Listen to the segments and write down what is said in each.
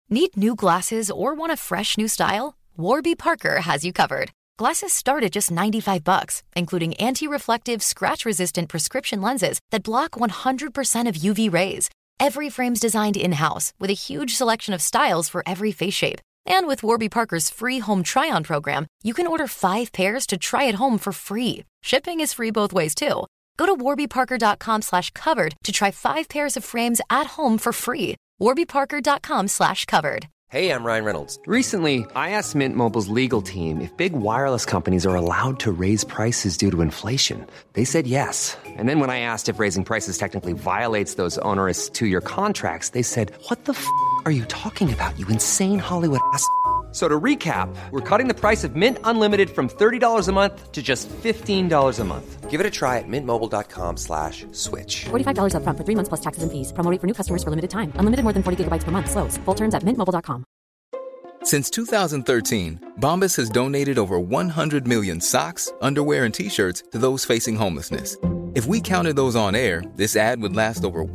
Need new glasses or want a fresh new style? Warby Parker has you covered. Glasses start at just $95, including anti-reflective, scratch-resistant prescription lenses that block 100% of UV rays. Every frame's designed in-house with a huge selection of styles for every face shape. And with Warby Parker's free home try-on program, you can order 5 pairs to try at home for free. Shipping is free both ways, too. Go to warbyparker.com/covered to try 5 pairs of frames at home for free. warbyparker.com/covered. Hey, I'm Ryan Reynolds. Recently, I asked Mint Mobile's legal team if big wireless companies are allowed to raise prices due to inflation. They said yes. And then when I asked if raising prices technically violates those onerous 2-year contracts, they said, "What the f*** are you talking about, you insane Hollywood ass?" So to recap, we're cutting the price of Mint Unlimited from $30 a month to just $15 a month. Give it a try at mintmobile.com/switch. $45 up front for 3 months plus taxes and fees. Promo rate for new customers for limited time. Unlimited more than 40 gigabytes per month. Slows full terms at mintmobile.com. Since 2013, Bombas has donated over 100 million socks, underwear, and T-shirts to those facing homelessness. If we counted those on air, this ad would last over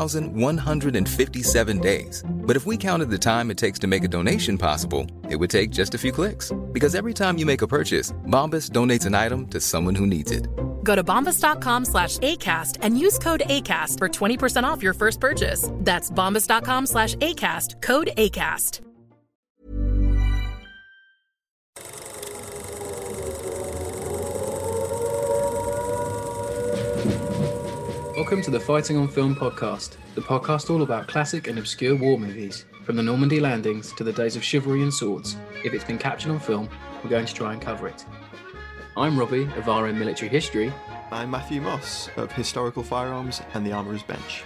1,157 days. But if we counted the time it takes to make a donation possible, it would take just a few clicks. Because every time you make a purchase, Bombas donates an item to someone who needs it. Go to bombas.com/ACAST and use code ACAST for 20% off your first purchase. That's bombas.com/ACAST, code ACAST. Welcome to the Fighting on Film podcast, the podcast all about classic and obscure war movies, from the Normandy landings to the days of chivalry and swords. If it's been captured on film, we're going to try and cover it. I'm Robbie of RM Military History. I'm Matthew Moss of Historical Firearms and the Armourer's Bench.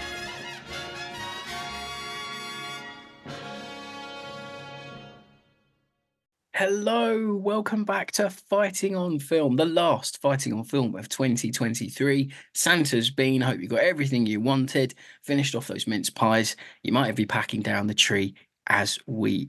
Hello, welcome back to Fighting on Film, the last Fighting on Film of 2023. Santa's been, hope you got everything you wanted, finished off those mince pies. You might be packing down the tree as we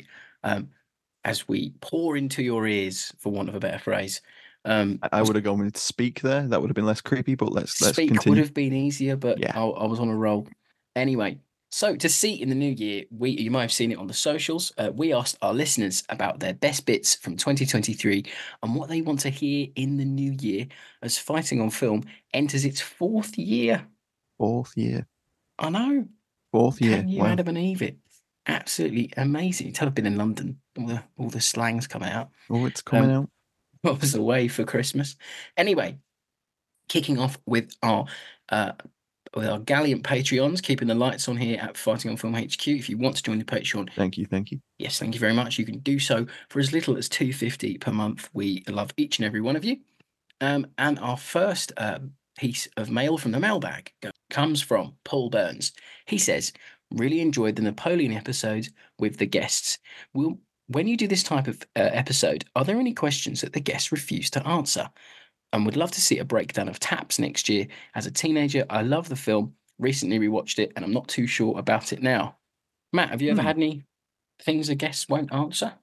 pour into your ears, for want of a better phrase. I would have gone with speak there. That would have been less creepy, but let's speak continue. Would have been easier, but yeah. I was on a roll. Anyway, so to see in the new year, you might have seen it on the socials. We asked our listeners about their best bits from 2023 and what they want to hear in the new year as Fighting on Film enters its 4th year. 4th year. I know. 4th year. Can you Adam and Eve it? Absolutely amazing. Tell I've been in London. All the slang's coming out. Oh, it's coming out. I was away for Christmas. Anyway, kicking off with our gallant Patreons, keeping the lights on here at Fighting on Film HQ. If you want to join the Patreon, thank you. Yes, thank you very much. You can do so for as little as $2.50 per month. We love each and every one of you. And our first piece of mail from the mailbag comes from Paul Burns. He says, "Really enjoyed the Napoleon episode with the guests. When you do this type of episode, are there any questions that the guests refuse to answer? And would love to see a breakdown of Taps next year. As a teenager, I love the film. Recently rewatched it, and I'm not too sure about it now." Matt, have you ever had any things the guests won't answer?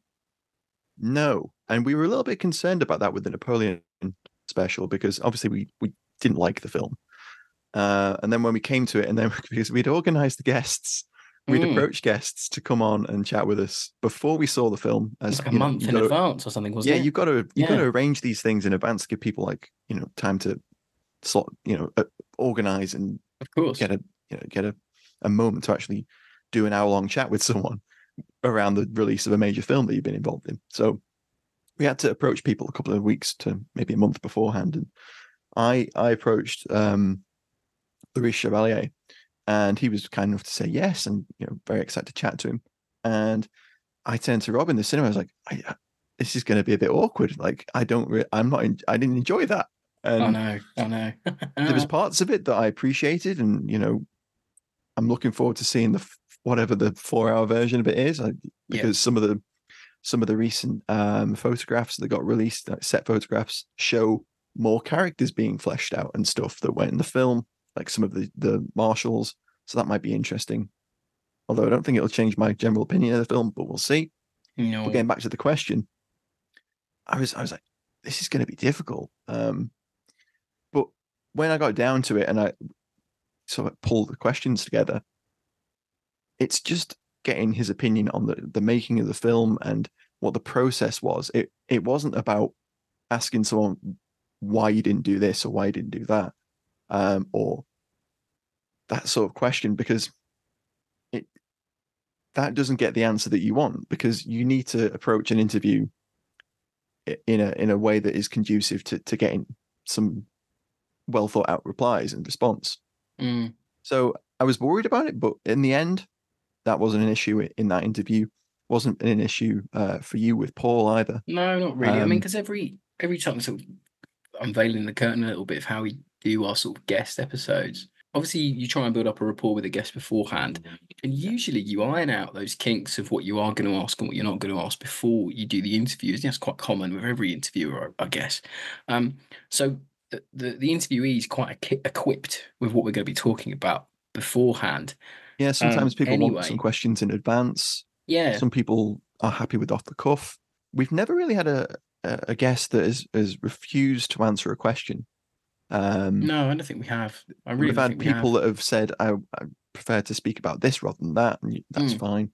No, and we were a little bit concerned about that with the Napoleon special because obviously we didn't like the film. And then when we came to it, and then because we'd organised the guests, we'd approached guests to come on and chat with us before we saw the film, as like a month in advance or something, wasn't it? Yeah, you've got to arrange these things in advance, give people time to slot, organize and of course get a moment to actually do an hour-long chat with someone around the release of a major film that you've been involved in. So we had to approach people a couple of weeks to maybe a month beforehand, and I approached Louis Chevalier. And he was kind enough to say yes, and very excited to chat to him. And I turned to Rob in the cinema. I was like, "This is going to be a bit awkward. Like, I didn't enjoy that." And I know. There was parts of it that I appreciated, and I'm looking forward to seeing whatever the 4-hour version of it is, because some of the recent photographs that got released, like set photographs, show more characters being fleshed out and stuff that went in the film, like some of the marshals. So that might be interesting. Although I don't think it'll change my general opinion of the film, but we'll see. No. But getting back to the question, I was like, this is going to be difficult. But when I got down to it and I sort of pulled the questions together, it's just getting his opinion on the making of the film and what the process was. It wasn't about asking someone why you didn't do this or why you didn't do that, or that sort of question, because that doesn't get the answer that you want, because you need to approach an interview in a way that is conducive to getting some well thought out replies and response. So I was worried about it, but in the end, that wasn't an issue in that interview. Wasn't an issue for you with Paul either. No, not really. I mean, because every time sort of unveiling the curtain a little bit of how we do our sort of guest episodes, obviously you try and build up a rapport with the guest beforehand, and usually you iron out those kinks of what you are going to ask and what you're not going to ask before you do the interviews. That's quite common with every interviewer, I guess. So the interviewee is quite equipped with what we're going to be talking about beforehand. Yeah, sometimes people want some questions in advance. Yeah. Some people are happy with off the cuff. We've never really had a guest that has refused to answer a question. No, I don't think we have. We've had people that have said, I prefer to speak about this rather than that, and that's fine.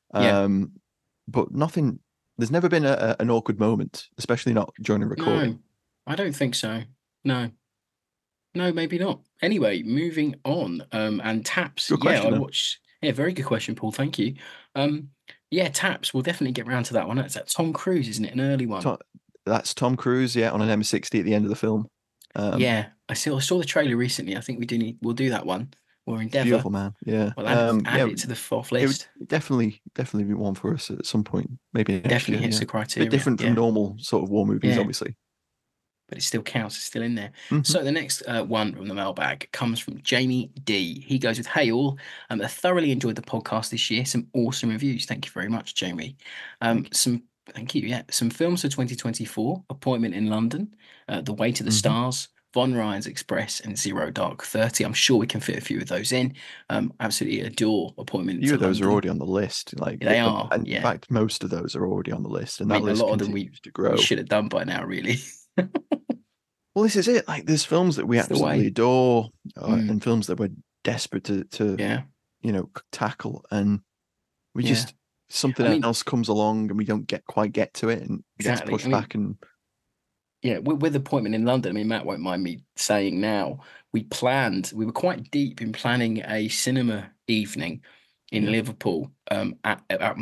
But nothing, there's never been an awkward moment, especially not during a recording. No, I don't think so. No, maybe not. Anyway, moving on. And Taps. Good question, I watched. Yeah, very good question, Paul. Thank you. Yeah, Taps. We'll definitely get around to that one. That's that Tom Cruise, isn't it? An early one. That's Tom Cruise, yeah, on an M60 at the end of the film. Yeah, I saw the trailer recently. I think we'll do that one. We're Endeavour. Beautiful, man. Yeah. We'll add it to the fourth list. It would definitely be one for us at some point. Maybe definitely hits the criteria. A bit different from normal sort of war movies, obviously. But it still counts. It's still in there. Mm-hmm. So the next one from the mailbag comes from Jamie D. He goes with, "Hey all, I thoroughly enjoyed the podcast this year. Some awesome reviews. Thank you very much, Jamie. Thank you. Yeah, some films for 2024: Appointment in London, The Way to the Stars, Von Ryan's Express, and Zero Dark 30. I'm sure we can fit a few of those in. Absolutely adore Appointment in London. A few of those are already on the list. Like they are. And in fact, most of those are already on the list, and that list a lot of them continues to grow. We should have done by now, really. Well, this is it. Like, there's films that we absolutely adore, and films that we're desperate to tackle, and we just something else comes along, and we don't quite get to it, and it gets pushed back. And with Appointment in London, I mean, Matt won't mind me saying now, we were quite deep in planning a cinema evening in Liverpool at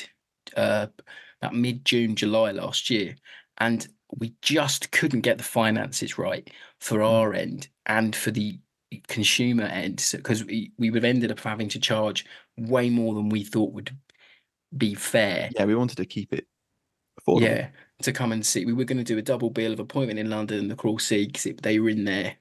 mid-June, July last year, and we just couldn't get the finances right for our end and for the consumer end, because we would have ended up having to charge way more than we thought would be fair. Yeah, we wanted to keep it affordable. Yeah, to come and see. We were going to do a double bill of Appointment in London and The Cruel Sea, because they were in their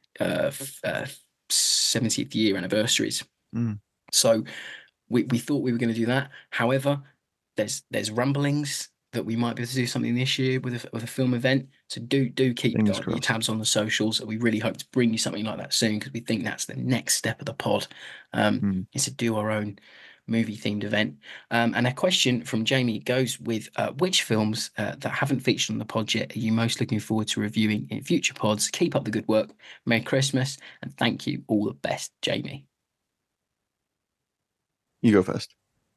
70th year anniversaries. So we thought we were going to do that. However, there's rumblings that we might be able to do something this year with a film event. So do keep your tabs on the socials. We really hope to bring you something like that soon, because we think that's the next step of the pod, is to do our own movie themed event. And a question from Jamie goes with, which films that haven't featured on the pod yet are you most looking forward to reviewing in future pods? Keep up the good work. Merry Christmas and thank you. All the best, Jamie. You go first.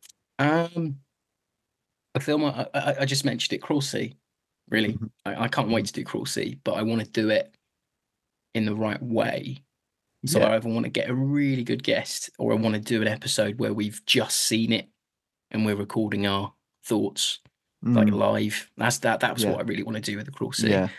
A film I just mentioned it, Cruel Sea. Really, I can't wait to do Cruel Sea, but I want to do it in the right way. So I either want to get a really good guest, or I want to do an episode where we've just seen it and we're recording our thoughts like live. That's what I really want to do with the Cruel Sea. Yeah.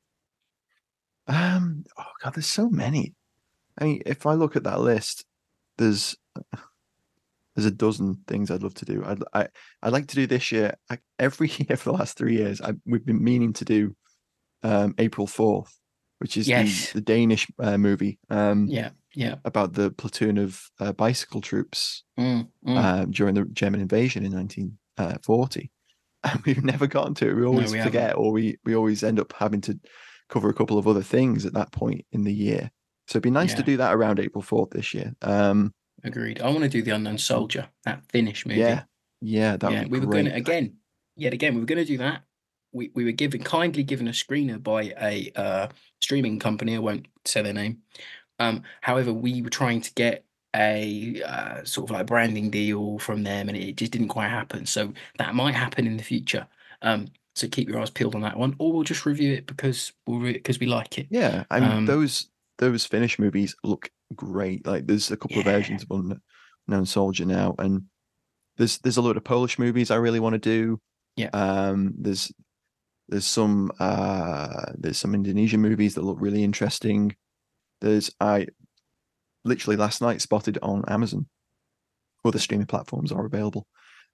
Oh God, there's so many. I mean, if I look at that list, there's a dozen things I'd love to do. I'd like to do this year. Every year for the last 3 years, we've been meaning to do April 4th, which is the Danish movie. About the platoon of bicycle troops during the German invasion in 1940. And we've never gotten to it. We always forget, or we always end up having to cover a couple of other things at that point in the year. So it'd be nice to do that around April 4th this year. Agreed. I want to do The Unknown Soldier, that Finnish movie. Yeah, that we were going to we were going to do that. We were kindly given a screener by a streaming company. I won't say their name. However, we were trying to get a sort of like branding deal from them, and it just didn't quite happen. So that might happen in the future. So keep your eyes peeled on that one, or we'll just review it because we like it. Yeah, I mean those Finnish movies look great. Like there's a couple of versions of Unknown Soldier now, and there's a load of Polish movies I really want to do. Yeah. There's some Indonesian movies that look really interesting. I literally last night spotted on Amazon, other streaming platforms are available.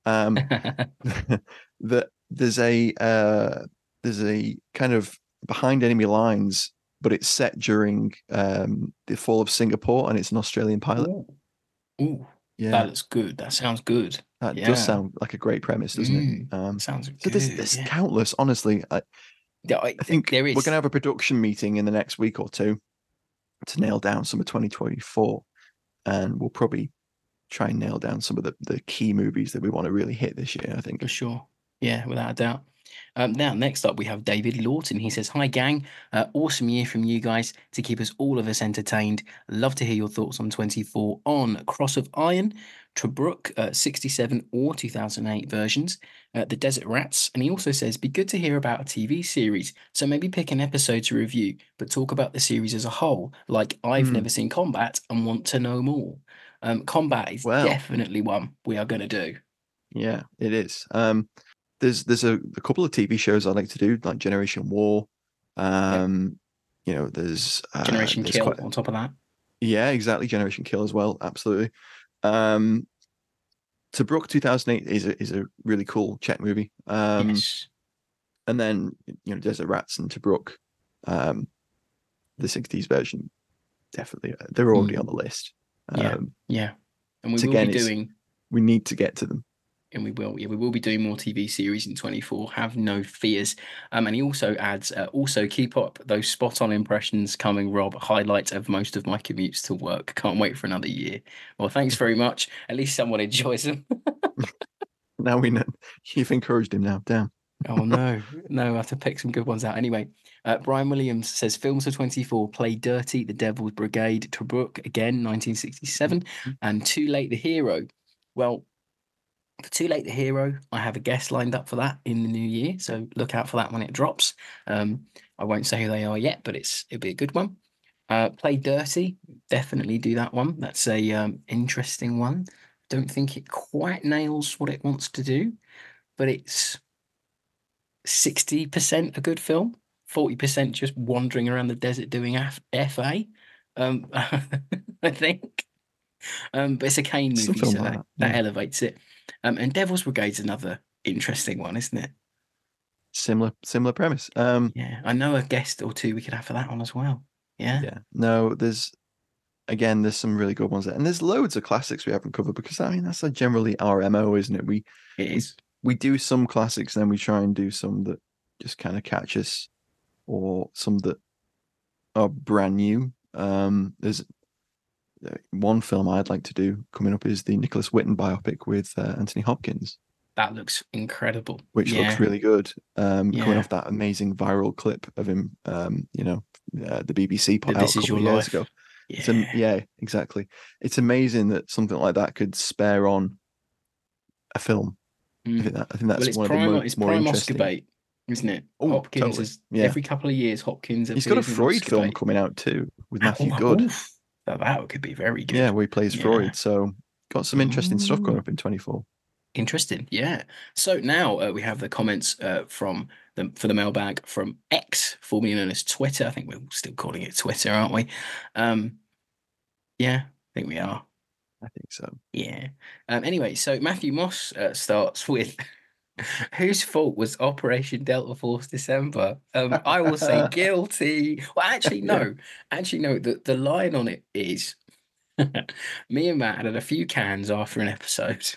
That there's a kind of Behind Enemy Lines, but it's set during the fall of Singapore, and it's an Australian pilot. Ooh. Yeah, that looks good. That sounds good. That does sound like a great premise, doesn't it? Sounds so good. There's countless. Honestly, I think there is. We're going to have a production meeting in the next week or two to nail down some of 2024, and we'll probably try and nail down some of the key movies that we want to really hit this year. I think for sure. Yeah, without a doubt. Now, next up, we have David Lawton. He says, "Hi, gang. Awesome year from you guys to keep all of us entertained. Love to hear your thoughts on 24 on Cross of Iron, Tobruk, 67 or 2008 versions, The Desert Rats." And he also says, "Be good to hear about a TV series. So maybe pick an episode to review, but talk about the series as a whole. Like I've never seen Combat and want to know more." Combat is definitely one we are going to do. Yeah, it is. There's a couple of TV shows I'd like to do, like Generation War. There's Generation Kill on top of that. Yeah, exactly. Generation Kill as well. Absolutely. Tobruk 2008 is a really cool Czech movie. Yes. And then Desert Rats and Tobruk, the 60s version, definitely they're already on the list. Yeah. And we will be doing. We need to get to them. And we will be doing more TV series in 24. Have no fears. And he also adds, also keep up those spot on impressions coming, Rob. Highlight of most of my commutes to work. Can't wait for another year. Well, thanks very much. At least someone enjoys them. Now we know. You've encouraged him now. Damn. Oh, no. I have to pick some good ones out. Anyway, Brian Williams says, films for 24, Play Dirty, The Devil's Brigade, Tobruk, again, 1967, and Too Late the Hero. Well, for Too Late the Hero, I have a guest lined up for that in the new year, so look out for that when it drops. I won't say who they are yet, but it'll be a good one. Play Dirty, definitely do that one. That's a interesting one. Don't think it quite nails what it wants to do, but it's 60% a good film, 40% just wandering around the desert doing FA. I think. But it's a Kane movie, so that elevates it. And Devil's Brigade's another interesting one, isn't it? Similar premise. Yeah, I know a guest or two we could have for that one as well. Yeah. No, there's some really good ones there, and there's loads of classics we haven't covered because that's generally our MO, isn't it? It is. We do some classics, then we try and do some that just kind of catch us, or some that are brand new. There's one film I'd like to do coming up is the Nicholas Whitten biopic with Anthony Hopkins. That looks incredible. Which looks really good. Coming off that amazing viral clip of him, the BBC put out a couple of years ago. Yeah, exactly. It's amazing that something like that could spare on a film. I think that's one of the more interesting. Oscar bait, isn't it? Hopkins totally. Is every couple of years. Hopkins. He's got a Freud film coming out too with Matthew Good. That could be very good. Yeah, where he plays Freud. So got some interesting stuff going up in 24. Interesting, yeah. So now we have the comments for the mailbag from X, formerly known as Twitter. I think we're still calling it Twitter, aren't we? Yeah, I think we are. I think so. Yeah. Anyway, so Matthew Moss starts with, whose fault was Operation Delta Force December? I will say guilty. Well, actually, no. The line on it is, me and Matt had a few cans after an episode,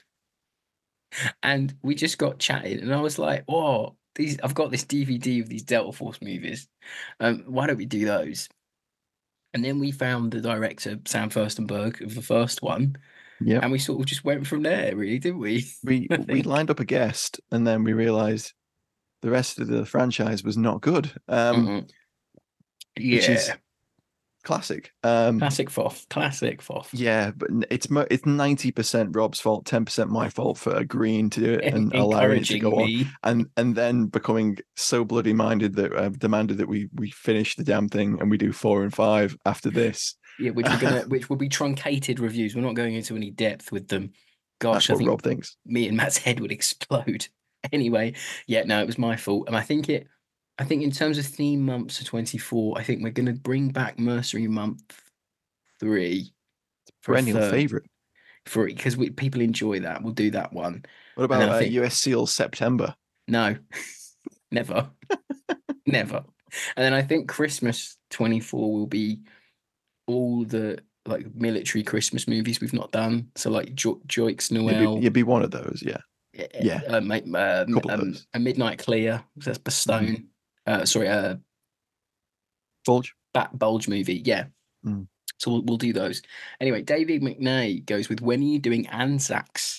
and we just got chatting, and I was like, "Whoa, I've got this DVD of these Delta Force movies. Why don't we do those?" And then we found the director, Sam Furstenberg, of the first one. Yeah. And we sort of just went from there, really, didn't we? We lined up a guest, and then we realized the rest of the franchise was not good. Yeah. Which is classic. Classic Foff. Yeah, but it's 90% Rob's fault, 10% my fault for agreeing to do it and allowing it to go me. on, and then becoming so bloody minded that I've demanded that we finish the damn thing and we do 4 and 5 after this. Yeah, which will be truncated reviews. We're not going into any depth with them. Gosh, That's what Rob thinks. Me and Matt's head would explode. Anyway, yeah, no, it was my fault, and I think in terms of theme months for 24, I think we're going to bring back Mercenary Month 3. Perennial favourite. Because people enjoy that. We'll do that one. What about US Seal September? No, never. Never. And then I think Christmas 24 will be all the like military Christmas movies we've not done. So like Joix Noel. You'd be one of those, yeah. Yeah. A Midnight Clear. That's Bastogne. Bulge movie. Yeah. Mm. So we'll do those. Anyway, David McNay goes with when are you doing Anzacs?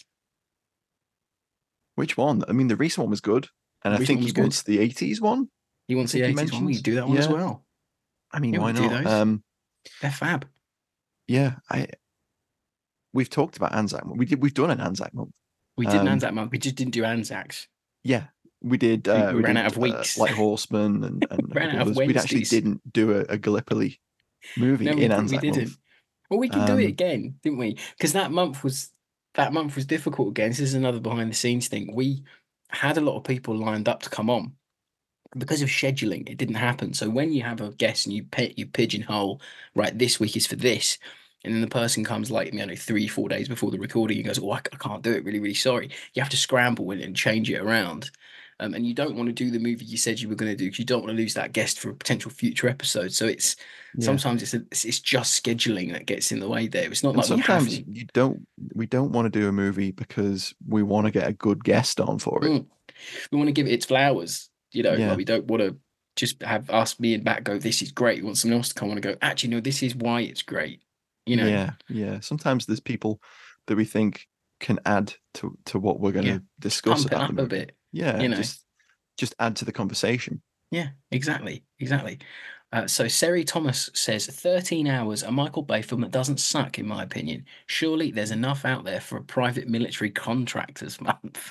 Which one? I mean, the recent one was good. And I think he wants the 80s one. He wants the 80s one. We do that one as well. I mean, why not? They're fab. Yeah. We've talked about Anzac. We've done an Anzac month. We did an Anzac month. We just didn't do Anzacs. Yeah. We did. We ran out of weeks. Like Horseman and ran out of we actually didn't do a Gallipoli movie in Anzac we didn't. month. Well, we can do it again, didn't we? Because that month was difficult again. This is another behind the scenes thing. We had a lot of people lined up to come on. Because of scheduling, it didn't happen. So when you have a guest and you pigeonhole, right, this week is for this, and then the person comes like 3-4 days before the recording and goes, "Oh, I can't do it. Really, really sorry." You have to scramble and change it around. And you don't want to do the movie you said you were going to do because you don't want to lose that guest for a potential future episode. So sometimes it's just scheduling that gets in the way there. It's not like sometimes we don't want to do a movie because we want to get a good guest on for it. We want to give it its flowers. Like we don't want to just have me and Matt go, "This is great." We want someone else to come on and go, "Actually, no, this is why it's great." Yeah. Sometimes there's people that we think can add to what we're going to discuss Pump about it up a bit. Yeah, just add to the conversation. Yeah, exactly. So Seri Thomas says 13 Hours, a Michael Bay film that doesn't suck, in my opinion. Surely there's enough out there for a private military contractors month.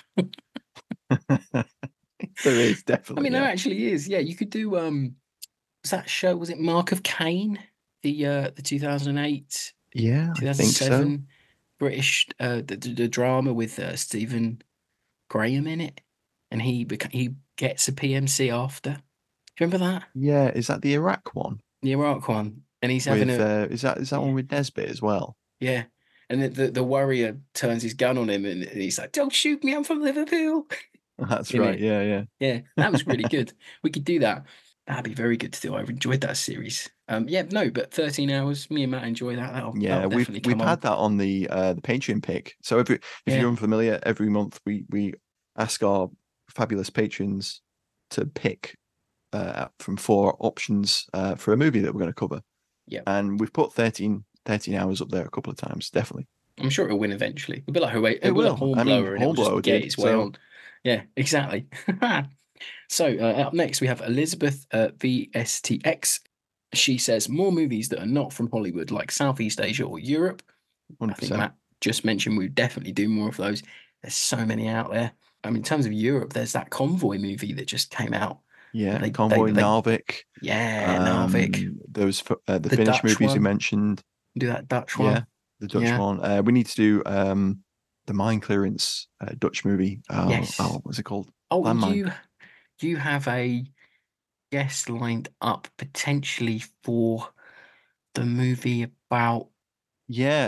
There is definitely. I mean, there actually is. Yeah, you could do. Was that show? Was it Mark of Cain? The 2008. Yeah, 2007 I think so. British the drama with Stephen Graham in it, and he gets a PMC after. Do you remember that? Yeah, is that the Iraq one? The Iraq one, and he's having is that one with Nesbitt as well? Yeah, and the warrior turns his gun on him, and he's like, "Don't shoot me! I'm from Liverpool." That's right. Yeah. That was really good. We could do that. That'd be very good to do. I've enjoyed that series. But 13 Hours. Me and Matt enjoy that. That'll we've had that on the Patreon pick. So if you're unfamiliar, every month we ask our fabulous patrons to pick from 4 options for a movie that we're going to cover. Yeah, and we've put 13 Hours up there a couple of times. Definitely. I'm sure it'll win eventually. It'll be like Hornblower, and it'll just get its way on. Yeah, exactly. So up next we have Elizabeth VSTX. She says more movies that are not from Hollywood, like Southeast Asia or Europe. 100%. I think Matt just mentioned we definitely do more of those. There's so many out there. I mean, in terms of Europe, there's that Convoy movie that just came out. Yeah, Convoy, Narvik. Yeah, Narvik. Those the Finnish Dutch movies you mentioned. Do that Dutch one. Yeah, the Dutch one. We need to do the Mine Clearance Dutch movie. Yes. What's it called? You have a guest lined up potentially for the movie about. I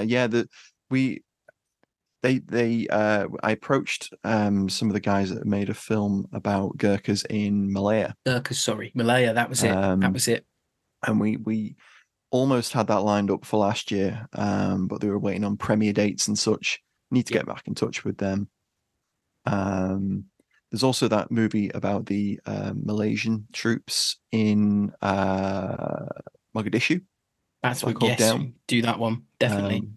approached some of the guys that made a film about Gurkhas in Malaya. Malaya. That was it. And we almost had that lined up for last year, but they were waiting on premiere dates and such. Need to get back in touch with them. There's also that movie about the Malaysian troops in Mogadishu. That's what. Yes, do that one definitely.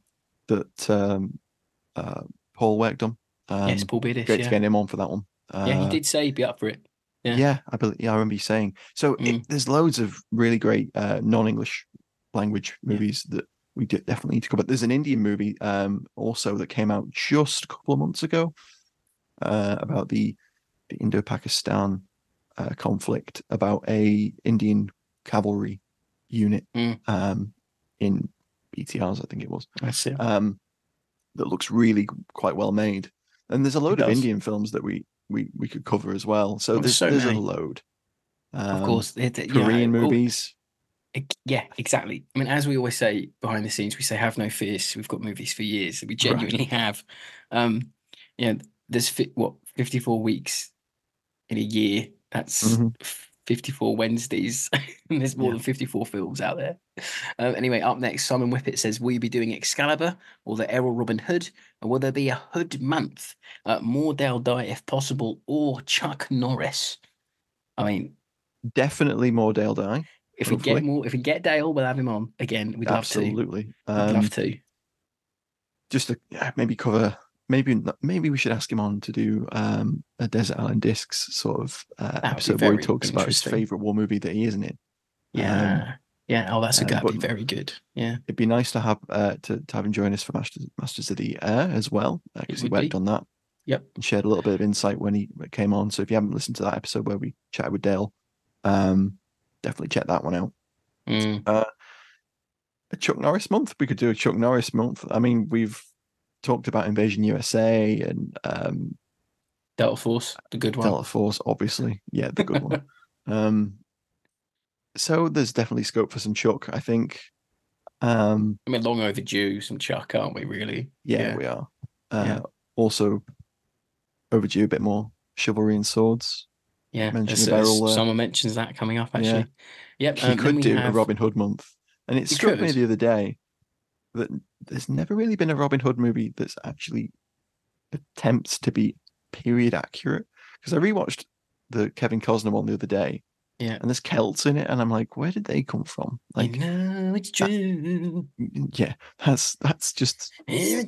Paul worked on. Yes, Paul Biddish. Great to get him on for that one. He did say he'd be up for it. I remember you saying. So there's loads of really great non-English language movies that we definitely need to cover. There's an Indian movie also that came out just a couple of months ago about the Indo-Pakistan conflict, about a Indian cavalry unit in BTRs, I think it was. I see. That looks really quite well made. And there's a load It of does. Indian films that we could cover as well. So There's there's so a many. load. Of course, Korean movies. Yeah, exactly. I mean, as we always say behind the scenes, we say have no fears. We've got movies for years. We genuinely have. There's 54 weeks in a year. That's 54 Wednesdays. And there's more than 54 films out there. Anyway, up next, Simon Whippet says, will you be doing Excalibur or the Errol Robin Hood? Or will there be a Hood month? More Dale Dye if possible, or Chuck Norris? I mean, definitely more Dale Dye. if we get Dale, we'll have him on again. We'd love to. Absolutely. We'd love to. Just to maybe cover. Maybe we should ask him on to do a Desert Island Discs sort of episode where he talks about his favorite war movie that he is in. Yeah, Oh, that'd be very good. Yeah, it'd be nice to have him join us for Masters of the Air as well, because he worked on that. Yep, and shared a little bit of insight when he came on. So if you haven't listened to that episode where we chatted with Dale, definitely check that one out. A Chuck Norris month. We could do a Chuck Norris month. I mean, we've talked about Invasion USA and Delta Force, the good one. Delta Force, obviously. Yeah, the good one. So there's definitely scope for some Chuck, I think. I mean, long overdue some Chuck, aren't we, really? Yeah. We are. Also overdue a bit more Chivalry and Swords. Yeah, someone mentions that coming up, actually. Yeah. Yep. He could do a Robin Hood month. And it struck me the other day that there's never really been a Robin Hood movie that's actually attempts to be period accurate. Because I rewatched the Kevin Costner one the other day. Yeah. And there's Celts in it, and I'm like, where did they come from? Like, it's true. Yeah, that's just. Yeah.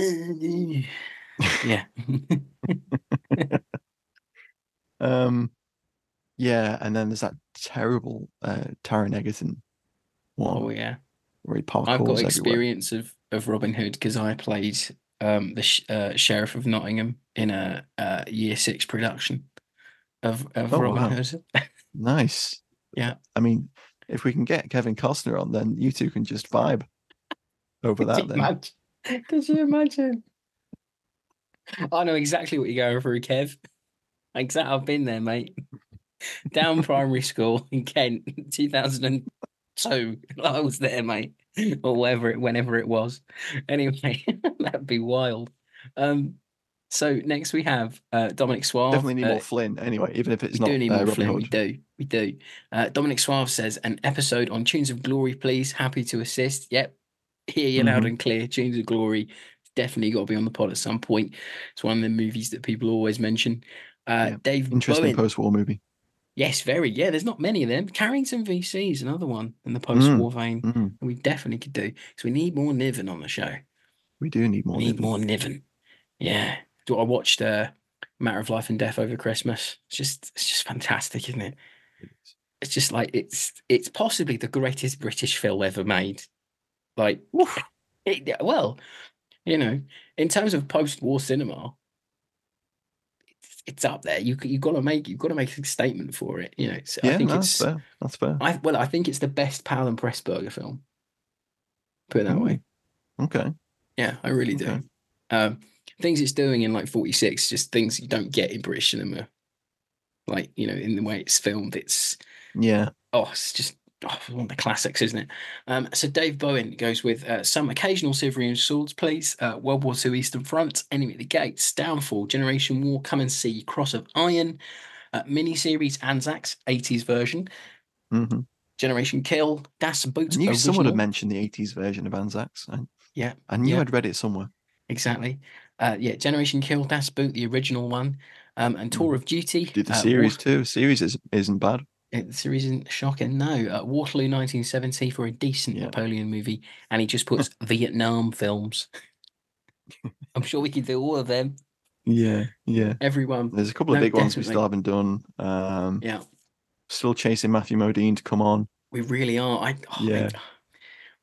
Yeah, and then there's that terrible Taron Egerton one. Oh yeah. Where he parkours I've got everywhere. experience of Robin Hood because I played the Sheriff of Nottingham in a Year 6 production of Robin Hood. Nice. Yeah. I mean, if we can get Kevin Costner on, then you two can just vibe over that. Could you imagine? I know exactly what you're going through, Kev. I've been there, mate. Down primary school in Kent, 2002. I was there, mate, or whenever it was. Anyway, that'd be wild. So next we have Dominic Suave. Definitely need more Flynn. Anyway, even if it's not need more Robin Flynn. Hood. We do. Dominic Suave says an episode on Tunes of Glory, please. Happy to assist. Yep, hear you loud and clear. Tunes of Glory, definitely got to be on the pod at some point. It's one of the movies that people always mention. Dave interesting Bowen. post-war movie. Yes, very. Yeah, there's not many of them. Carrington VC is another one in the post-war vein. We definitely could do. So we need more Niven on the show. We do need more. More Niven. Yeah. I watched Matter of Life and Death over Christmas. It's just fantastic, isn't it? It's just like it's possibly the greatest British film ever made. Like, well, in terms of post-war cinema, it's up there. You've got to make a statement for it. So I think that's fair. That's fair. I think it's the best Powell and Pressburger film. Put it that way. Okay. Yeah, I really do. Things it's doing in like 46, just things you don't get in British cinema. Like, in the way it's filmed, it's just one of the classics, isn't it? So Dave Bowen goes with some occasional Silvery Swords, please. World War II Eastern Front, Enemy at the Gates, Downfall, Generation War, Come and See, Cross of Iron, miniseries Anzacs, 80s version, Generation Kill, Das Boot. I knew someone had mentioned the 80s version of Anzacs. I knew I'd read it somewhere. Exactly. Generation Kill, Das Boot, the original one, and Tour of Duty. Did the series too? Series isn't bad. The series isn't shocking. No, Waterloo 1970 for a decent Napoleon movie, and he just puts Vietnam films. I'm sure we could do all of them. Yeah. Everyone. There's a couple of big ones we still haven't done. Yeah. Still chasing Matthew Modine to come on. We really are.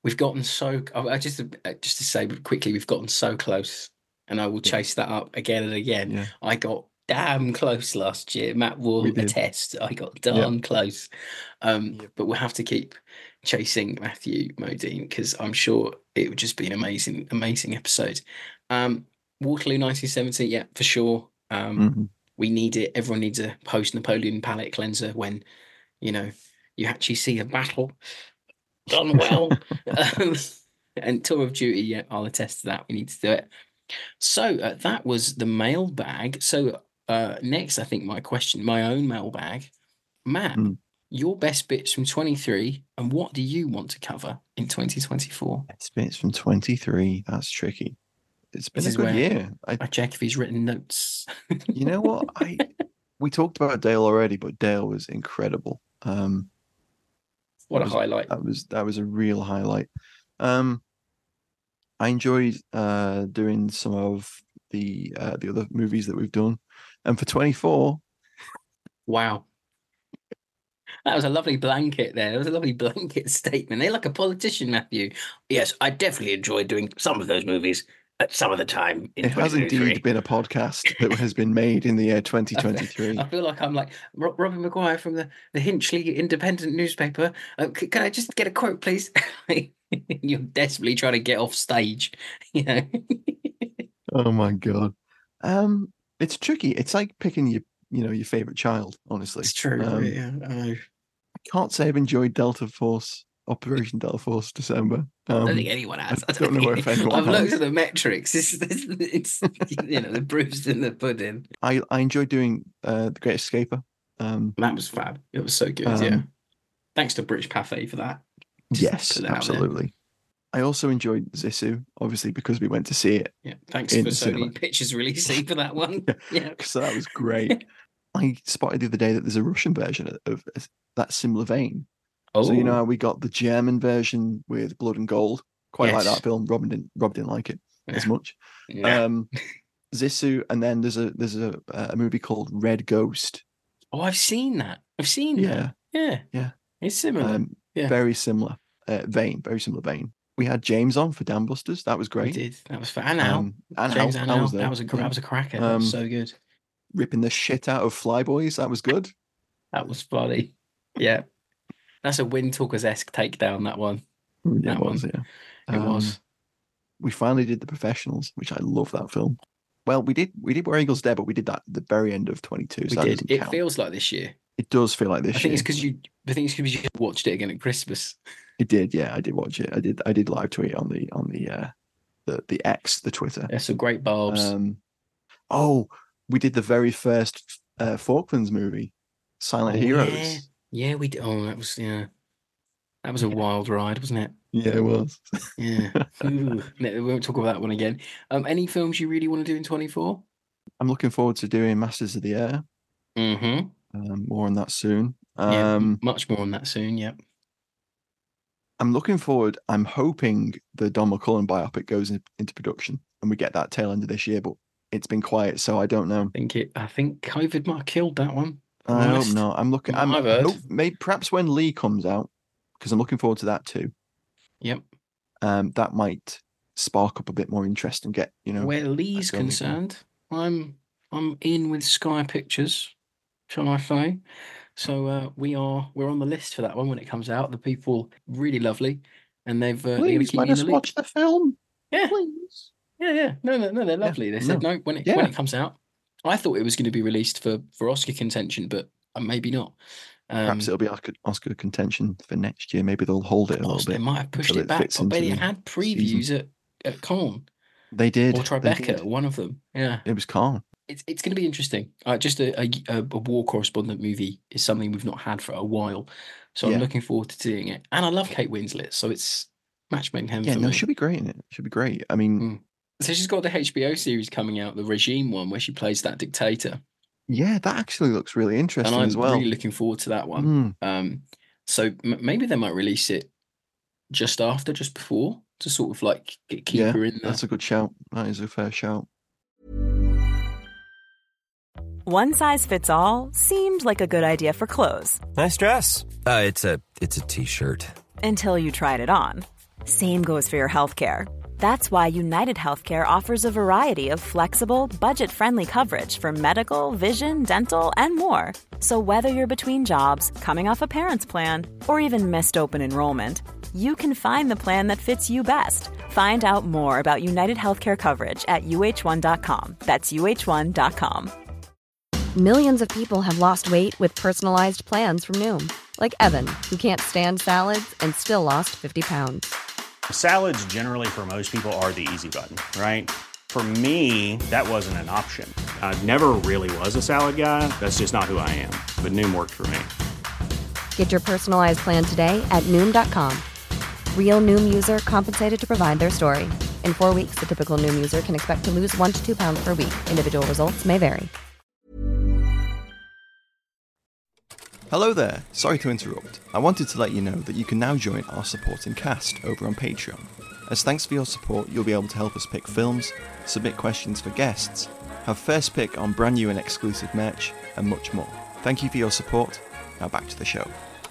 We've gotten so. Just to say quickly, we've gotten so close, and I will chase that up again and again. Yeah. I got damn close last year. Matt will attest. I got darn close. But we'll have to keep chasing Matthew Modine because I'm sure it would just be an amazing episode. Waterloo 1970, yeah, for sure. We need it. Everyone needs a post-Napoleon palate cleanser when, you actually see a battle done well. And Tour of Duty, yeah, I'll attest to that. We need to do it. So that was the mailbag. So next, I think my own mailbag. Matt, your best bits from 23, and what do you want to cover in 2024? Best bits from 23. That's tricky. It's been a good year. I check if he's written notes. You know what? We talked about Dale already, but Dale was incredible. What a highlight! That was a real highlight. I enjoyed doing some of the other movies that we've done, and for 24, wow, that was a lovely blanket. There was a lovely blanket statement. They're like a politician, Matthew. Yes, I definitely enjoyed doing some of those movies at some of the time. It has indeed been a podcast that has been made in the year 2023. I feel like I'm like Robbie Maguire from the Hinchley Independent newspaper. Can I just get a quote, please? You're desperately trying to get off stage. Oh my god, it's tricky. It's like picking your favorite child. Honestly, it's true. Yeah, I know. I can't say I've enjoyed Operation Delta Force December. I don't think anyone has. I don't know if anyone I've has. looked at the metrics. It's the proof's in the pudding. I enjoyed doing The Great Escaper. That was fab. It was so good. Yeah. Thanks to British Pathé for that. Yes, absolutely. I also enjoyed Zissou, obviously, because we went to see it. Yeah, thanks for Sony Pictures releasing for that one. Yeah, so that was great. I spotted the other day that there's a Russian version of that similar vein. Oh. So how we got the German version with Blood and Gold. Quite like that film. Rob didn't like it as much. Yeah. Zissou, and then there's a movie called Red Ghost. Oh, I've seen that. Yeah. It's similar. Very similar vein. Very similar vein. We had James on for Dam Busters. That was great. We did. That was fun. And James Al was there. That was a cracker. That was so good. Ripping the shit out of Flyboys. That was good. That was funny. Yeah. That's a Windtalkers-esque takedown, that one. It was. We finally did The Professionals, which I love that film. Well, we did Where Eagles Dare, but we did that at the very end of 22. We did. It feels like this year. It does feel like this year. I think it's because you watched it again at Christmas. It did, yeah. I did watch it. I did live tweet on the X, the Twitter. Yeah, some great barbs. We did the very first Falklands movie, Silent Heroes. Yeah, we did. Oh, that was a wild ride, wasn't it? Yeah, it was. Yeah. Ooh. No, we won't talk about that one again. Any films you really want to do in 24? I'm looking forward to doing Masters of the Air. Mm-hmm. More on that soon. Much more on that soon. Yep. I'm looking forward. I'm hoping the Don McCullum biopic goes into production and we get that tail end of this year. But it's been quiet, so I don't know. I think COVID might have killed that one. I hope not. I'm looking. Maybe perhaps when Lee comes out, because I'm looking forward to that too. Yep. That might spark up a bit more interest and get where Lee's concerned. I'm in with Sky Pictures, shall I say? So we're on the list for that one when it comes out. The people really lovely, and they've please let us watch the film. Yeah, please. Yeah. No, they're lovely. They said no when it comes out. I thought it was going to be released for Oscar contention, but maybe not. Perhaps it'll be Oscar contention for next year. Maybe they'll hold it a little bit. They might have pushed it back, but they had previews at Cannes. They did. Or Tribeca, one of them. Yeah. It was Cannes. It's going to be interesting. Just a war correspondent movie is something we've not had for a while. So I'm looking forward to seeing it. And I love Kate Winslet, so it's match made in heaven for me. She'll be great in it. She'll be great. I mean... So she's got the HBO series coming out, the Regime one, where she plays that dictator. Yeah, that actually looks really interesting as well. I'm really looking forward to that one. So maybe they might release it just before, to sort of like keep her in there. That's a good shout. That is a fair shout. One size fits all seemed like a good idea for clothes. Nice dress. It's a t-shirt. Until you tried it on. Same goes for your healthcare. That's why United Healthcare offers a variety of flexible, budget-friendly coverage for medical, vision, dental, and more. So whether you're between jobs, coming off a parent's plan, or even missed open enrollment, you can find the plan that fits you best. Find out more about United Healthcare coverage at uh1.com. That's uh1.com. Millions of people have lost weight with personalized plans from Noom, like Evan, who can't stand salads and still lost 50 pounds. Salads generally for most people are the easy button, right? For me, that wasn't an option. I never really was a salad guy. That's just not who I am. But Noom worked for me. Get your personalized plan today at Noom.com. Real Noom user compensated to provide their story. In 4 weeks, the typical Noom user can expect to lose 1 to 2 pounds per week. Individual results may vary. Hello there, sorry to interrupt. I wanted to let you know that you can now join our supporting cast over on Patreon. As thanks for your support, you'll be able to help us pick films, submit questions for guests, have first pick on brand new and exclusive merch, and much more. Thank you for your support. Now back to the show.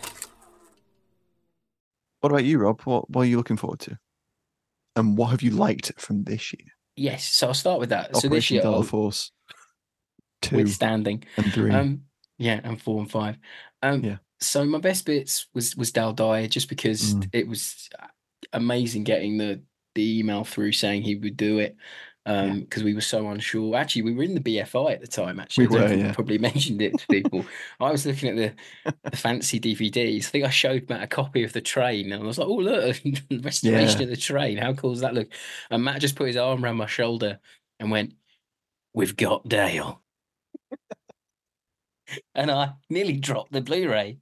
What about you, Rob? What are you looking forward to? And what have you liked from this year? Yes, so I'll start with that. Operation So this year, Delta Force 2 withstanding and 3. Yeah, and 4 and 5. Yeah. So my best bits was Dal Dyer, just because it was amazing getting the email through saying he would do it, because we were so unsure. Actually, we were in the BFI at the time. Actually, We I don't were, think yeah. I probably mentioned it to people. I was looking at the fancy DVDs. I think I showed Matt a copy of The Train, and I was like, "Oh, look, restoration of The Train. How cool does that look?" And Matt just put his arm around my shoulder and went, "We've got Dale." And I nearly dropped the Blu-ray.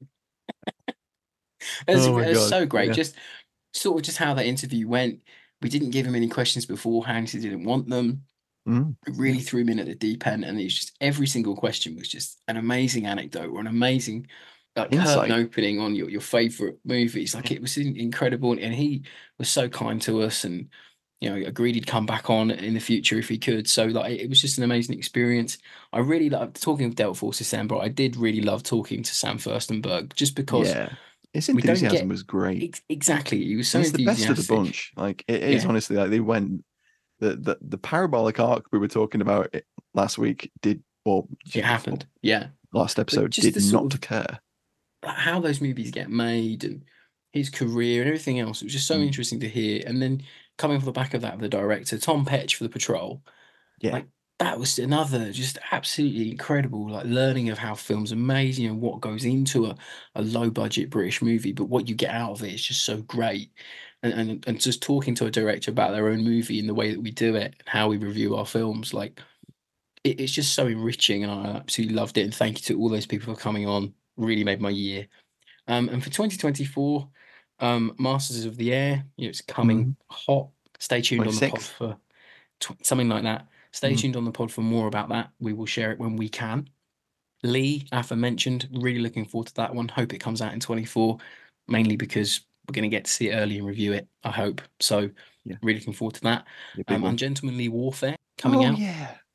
It was so great. Yeah. Just sort of just how that interview went. We didn't give him any questions beforehand. He didn't want them. It really threw him in at the deep end, and it's just every single question was just an amazing anecdote or an amazing curtain opening on your favorite movies. Like, it was incredible, and he was so kind to us, and agreed he'd come back on in the future if he could. So it was just an amazing experience. I really loved talking with Delta Force December. I did really love talking to Sam Furstenberg, just because his enthusiasm was great. Exactly, he was so He's the enthusiastic. best of the bunch. Like, it is honestly, like, they went the parabolic arc we were talking about last week it happened. Last episode did not occur. How those movies get made and his career and everything else. It was just so interesting to hear. And then coming off the back of that, the director, Tom Petch, for The Patrol. Like, that was another just absolutely incredible, like, learning of how films are made, what goes into a low budget British movie, but what you get out of it is just so great. And just talking to a director about their own movie and the way that we do it and how we review our films, like, it's just so enriching, and I absolutely loved it. And thank you to all those people for coming on. Really made my year. And for 2024, Masters of the Air, it's coming hot. Stay tuned on the pod for something like that. Stay tuned on the pod for more about that. We will share it when we can. Lee, aforementioned, really looking forward to that one. Hope it comes out in 24, mainly because we're going to get to see it early and review it, I hope. So really looking forward to that. Ungentlemanly Warfare coming out.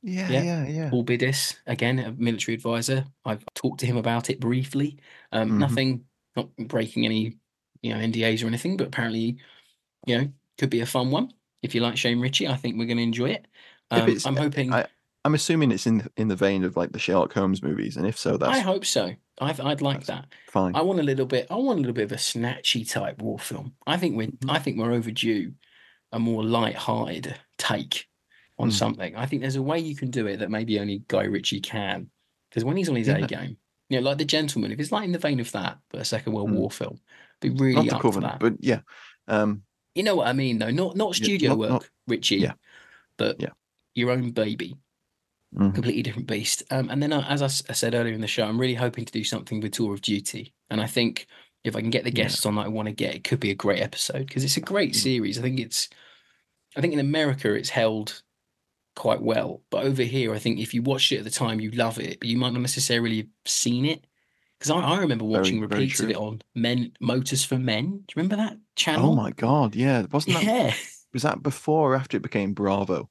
Paul Biddis, again, a military advisor. I've talked to him about it briefly. Nothing, not breaking any NDAs or anything, but apparently, could be a fun one. If you like Shane Ritchie, I think we're going to enjoy it. I'm hoping. I'm assuming it's in the vein of like the Sherlock Holmes movies, and if so, I hope so. I'd like that. Fine. I want a little bit of a snatchy type war film. I think we're overdue a more light-hearted take on something. I think there's a way you can do it that maybe only Guy Ritchie can. Because when he's on his A game, like The Gentleman, if it's like in the vein of that, but a Second World War film, be really not up the Covenant, for that. but you know what I mean, though. Not studio work, Ritchie, but your own baby. Completely different beast. And then, as I said earlier in the show, I'm really hoping to do something with Tour of Duty. And I think if I can get the guests on that I want to get, it could be a great episode, because it's a great series. I think in America it's held quite well, but over here, I think if you watched it at the time, you love it, but you might not necessarily have seen it. Because I remember watching repeats of it on Motors for Men. Do you remember that channel? Oh my God, yeah. Wasn't that? Yeah. Was that before or after it became Bravo?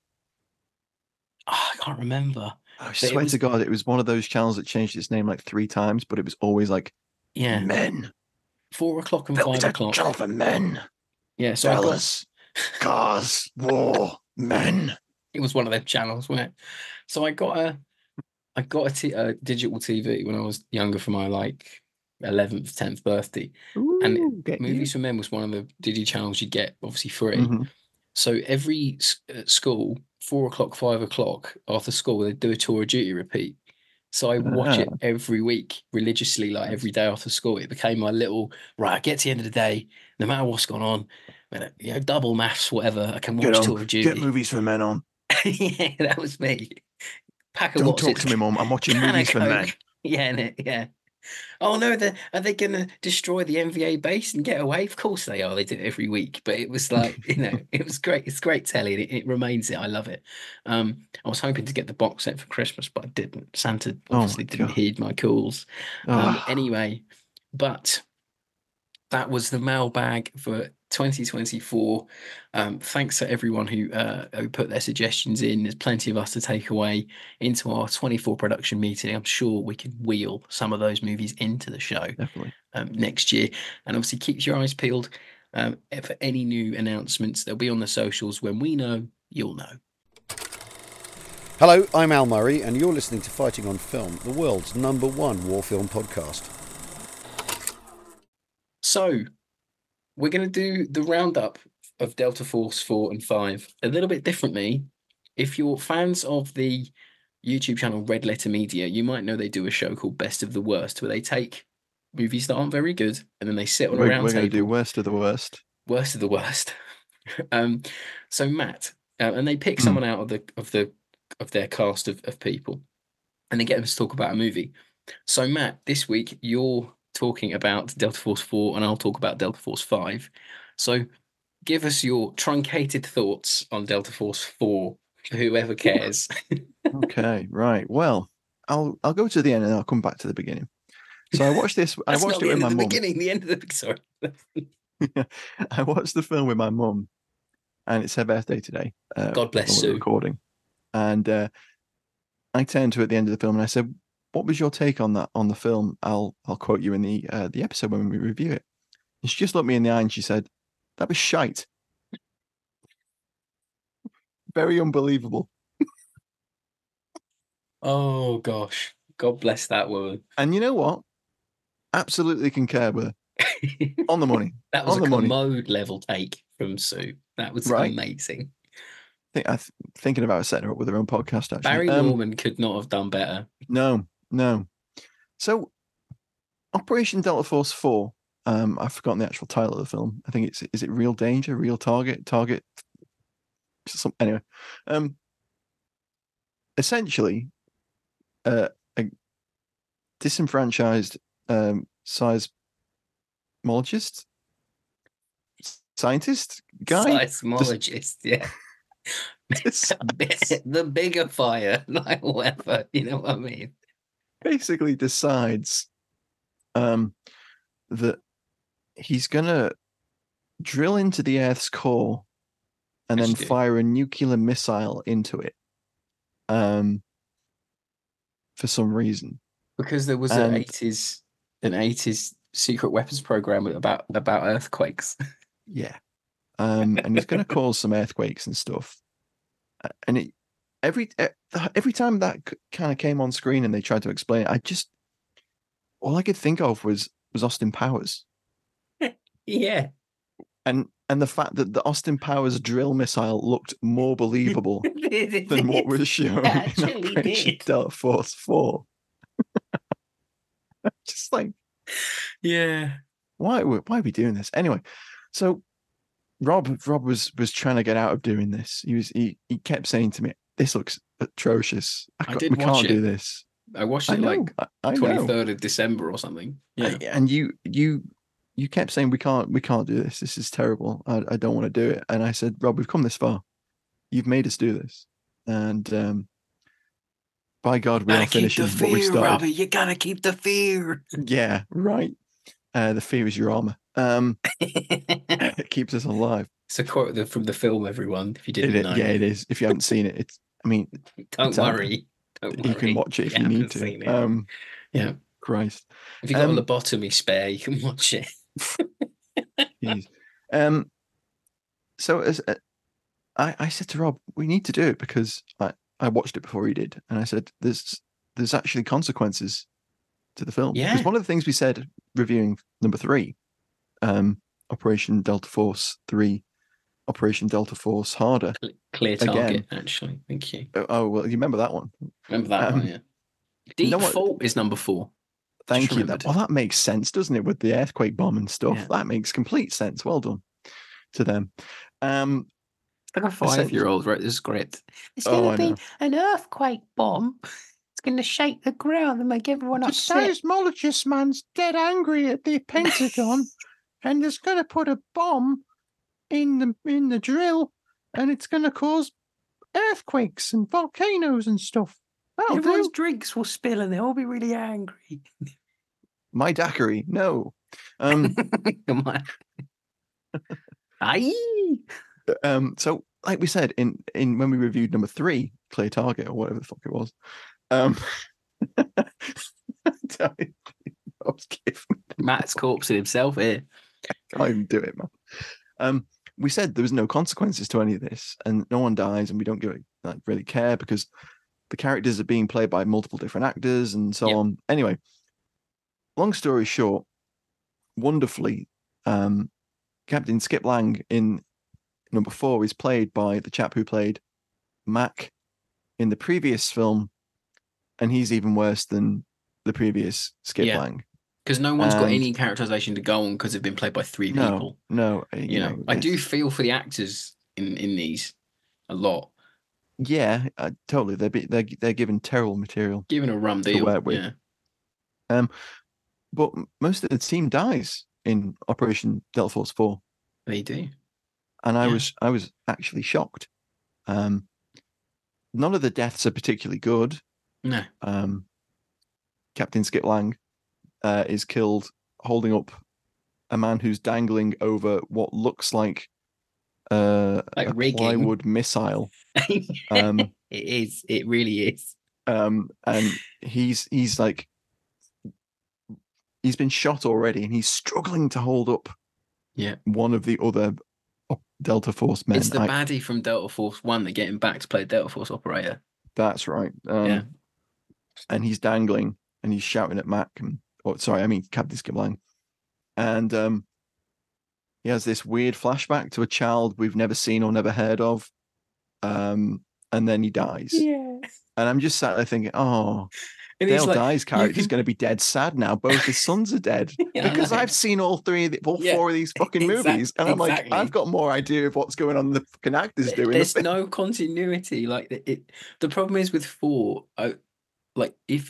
Oh, I can't remember. I swear to God, it was one of those channels that changed its name like 3 times, but it was always like men. 4 o'clock and 5 o'clock. Channel for men. Yeah, so Dallas, cars, war, men. it was one of them channels, wasn't it? So I got a digital TV when I was younger for my 11th, 10th birthday. And Movies for Men was one of the digi channels you get, obviously free. Mm-hmm. So every school, 4 o'clock, 5 o'clock after school, they'd do a Tour of Duty repeat. So I watch it every week religiously, every day after school. It became my little, right, I get to the end of the day, no matter what's gone on, double maths, whatever, I can watch Tour of Duty. Get Movies for Men on. Yeah, that was me. Don't talk to me, Mum. I'm watching Movies for Men. Yeah. Oh no, are they going to destroy the MVA base and get away? Of course they are. They do it every week. But it was it was great. It's great telly. And it remains it. I love it. I was hoping to get the box set for Christmas, but I didn't. Santa obviously didn't heed my calls. Anyway, but that was the mailbag for 2024. Thanks to everyone who put their suggestions in. There's plenty of us to take away into our 24 production meeting. I'm sure we can wheel some of those movies into the show next year. And obviously keep your eyes peeled for any new announcements. They'll be on the socials. When we know, you'll know. Hello, I'm Al Murray, and you're listening to Fighting on Film, the world's #1 war film podcast. So, we're going to do the roundup of Delta Force 4 and 5 a little bit differently. If you're fans of the YouTube channel Red Letter Media, you might know they do a show called Best of the Worst, where they take movies that aren't very good and then they sit on a round table. We're going to do Worst of the Worst. Worst of the Worst. So Matt, and they pick someone out of their cast of people, and they get them to talk about a movie. So Matt, this week you're talking about Delta Force 4 and I'll talk about Delta Force 5. So give us your truncated thoughts on Delta Force 4 for whoever cares. Okay, right. Well, I'll go to the end and I'll come back to the beginning. So I watched this. I watched it with my mum. The end of the sorry. I watched the film with my mum, and it's her birthday today. God bless Sue. Recording, and I turned to her at the end of the film and I said, "What was your take on the film?" I'll quote you in the episode when we review it. And she just looked me in the eye and she said, "That was shite." Very unbelievable. Oh gosh, God bless that woman. And you know what? Absolutely concur with her. On the money. That was a commode level take from Sue. That was amazing. Thinking about setting her up with her own podcast. Actually, Barry Norman could not have done better. No. So, Operation Delta Force 4. I've forgotten the actual title of the film. I think is it Real Danger, Real Target? Anyway, essentially, a disenfranchised seismologist, scientist guy, seismologist, yeah. The bigger fire, whatever, you know what I mean. Basically, decides that he's gonna drill into the Earth's core and then fire a nuclear missile into it. For some reason, because there was an 80s secret weapons program about earthquakes. Yeah, and he's going to cause some earthquakes and stuff. And every time that kind of came on screen and they tried to explain it, all I could think of was Austin Powers. Yeah, and the fact that the Austin Powers drill missile looked more believable than what was shown in Operation Delta Force 4. Just yeah. Why are we doing this anyway? So Rob was trying to get out of doing this. He kept saying to me, "This looks atrocious. We can't do this." I watched it 23rd of December or something. Yeah, and you kept saying we can't do this. This is terrible. I don't want to do it. And I said, Rob, we've come this far. You've made us do this, and by God, we are finishing what we started. Robbie, you gotta keep the fear. Yeah, right. The fear is your armor. It keeps us alive. It's a quote from the film, everyone. If you didn't know, yeah, it is. If you haven't seen it, don't worry. You can watch it if you need to. Yeah, Christ. If you got a lobotomy spare, you can watch it. Jeez. So as I said to Rob, we need to do it because I watched it before he did, and I said there's actually consequences to the film. Yeah. Because one of the things we said reviewing number 3, Operation Delta Force 3, Operation Delta Force Harder. Clear target, Again. Actually. Thank you. Oh, well, you remember that one? Remember that one, yeah. Deep you know what? Fault is number 4. Thank you. Well, that makes sense, doesn't it? With the earthquake bomb and stuff. Yeah. That makes complete sense. Well done to them. Like a 5-year-old wrote the script. There's going to be an earthquake bomb. It's going to shake the ground and make everyone The upset. seismologist man's dead angry at the Pentagon, and there's going to put a bomb in the drill, and it's going to cause earthquakes and volcanoes and stuff. That'll Everyone's do. drinks will spill and they'll all be really angry. My daiquiri, no. Come on. Aye. So, like we said in when we reviewed number 3, Clear Target or whatever the fuck it was. Matt's corpsing himself here. Can't even do it, man. We said there was no consequences to any of this, and no one dies, and we don't really care because the characters are being played by multiple different actors and so on. Anyway, long story short, wonderfully, Captain Skip Lang in number 4 is played by the chap who played Mac in the previous film, and he's even worse than the previous Skip Lang. Because no one's got any characterization to go on because they've been played by 3 people. No, you know, I do feel for the actors in these a lot. Yeah, totally. They're given terrible material, given a rum deal. To work with. Yeah. But most of the team dies in Operation Delta Force 4. They do, and I was actually shocked. None of the deaths are particularly good. No. Captain Skip Lang is killed holding up a man who's dangling over what looks like a plywood missile. It is. It really is. And he's like, he's been shot already, and he's struggling to hold up. One of the other Delta Force men. It's the baddie from Delta Force 1 that get him back to play Delta Force operator. That's right. And he's dangling and he's shouting at Mac. Captain Skip Lang. And he has this weird flashback to a child we've never seen or never heard of. And then he dies. Yeah. And I'm just sat there thinking, oh, and Dale Dye's character is going to be dead sad now. Both his sons are dead. Because I've seen all 4 of these fucking movies. And I'm like, I've got more idea of what's going on than the fucking actors doing. There's no continuity. Like the problem is with 4, if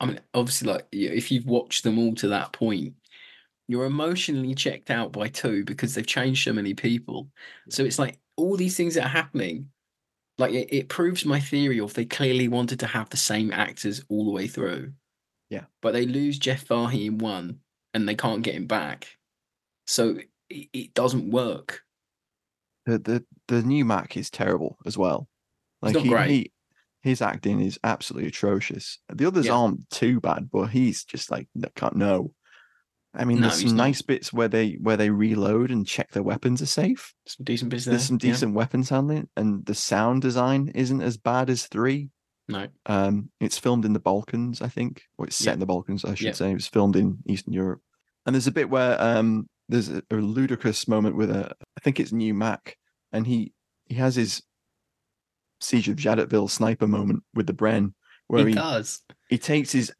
you've watched them all to that point, you're emotionally checked out by 2 because they've changed so many people. So it's like all these things that are happening, like it proves my theory of they clearly wanted to have the same actors all the way through. Yeah. But they lose Jeff Fahey in 1 and they can't get him back. So it doesn't work. The new Mac is terrible as well. Like it's not great. His acting is absolutely atrocious. The others aren't too bad, but he's just like, no. I mean, there's some nice bits where they reload and check their weapons are safe. Some decent bits there. There's some decent weapons handling, and the sound design isn't as bad as 3. No. It's filmed in the Balkans, I think. Or it's set in the Balkans, I should say. It was filmed in Eastern Europe. And there's a bit where there's a ludicrous moment with I think it's New Mac, and he has his Siege of Jadotville sniper moment with the Bren, where he takes his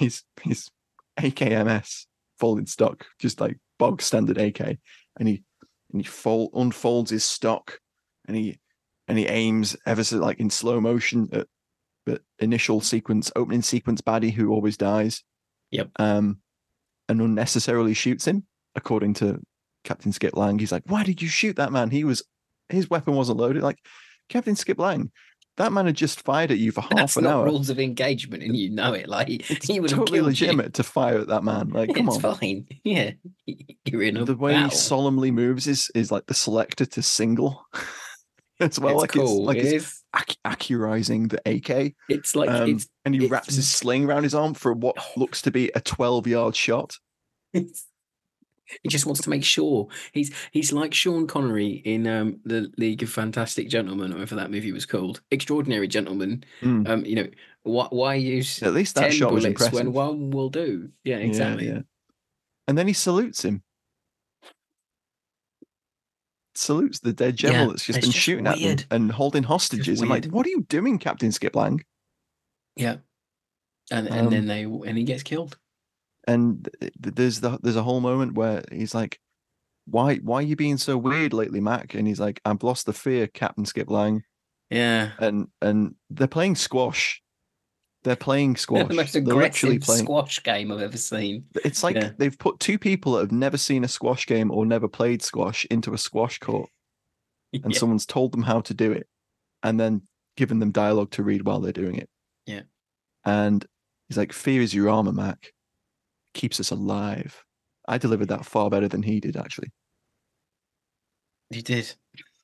AKMS folded stock, just like bog standard AK, and he unfolds his stock, and he aims ever so like in slow motion at the opening sequence baddie who always dies. Yep. And unnecessarily shoots him, according to Captain Skip Lang. He's like, "Why did you shoot that man? His weapon wasn't loaded." Like, Captain Skip Lang, that man had just fired at you for half an hour. Rules of engagement, and you know it. Like, he would have totally killed legitimate you. to fire at that man. Like, come it's on, fine. Yeah, you're in a the way battle. he solemnly moves is like the selector to single. As well, It's like cool. it's accurizing the AK. It's like and he wraps his sling around his arm for what looks to be a 12-yard shot. He just wants to make sure he's like Sean Connery in the League of Fantastic Gentlemen, or whatever that movie was called, Extraordinary Gentlemen. You know, why use At least that 10 shot was bullets when impressive. one will do? Yeah, exactly. Yeah. And then he salutes him. Salutes the dead general that's just been shooting at them and holding hostages. I'm like, what are you doing, Captain Skip Lang? Yeah. And then he gets killed. And there's a whole moment where he's like, why are you being so weird lately, Mac? And he's like, I've lost the fear, Captain Skip Lang. Yeah. And they're playing squash. They're playing squash. The most aggressive squash game I've ever seen. It's like they've put two people that have never seen a squash game or never played squash into a squash court. And someone's told them how to do it and then given them dialogue to read while they're doing it. Yeah. And he's like, fear is your armor, Mac. Keeps us alive. I delivered that far better than he did, actually. You did.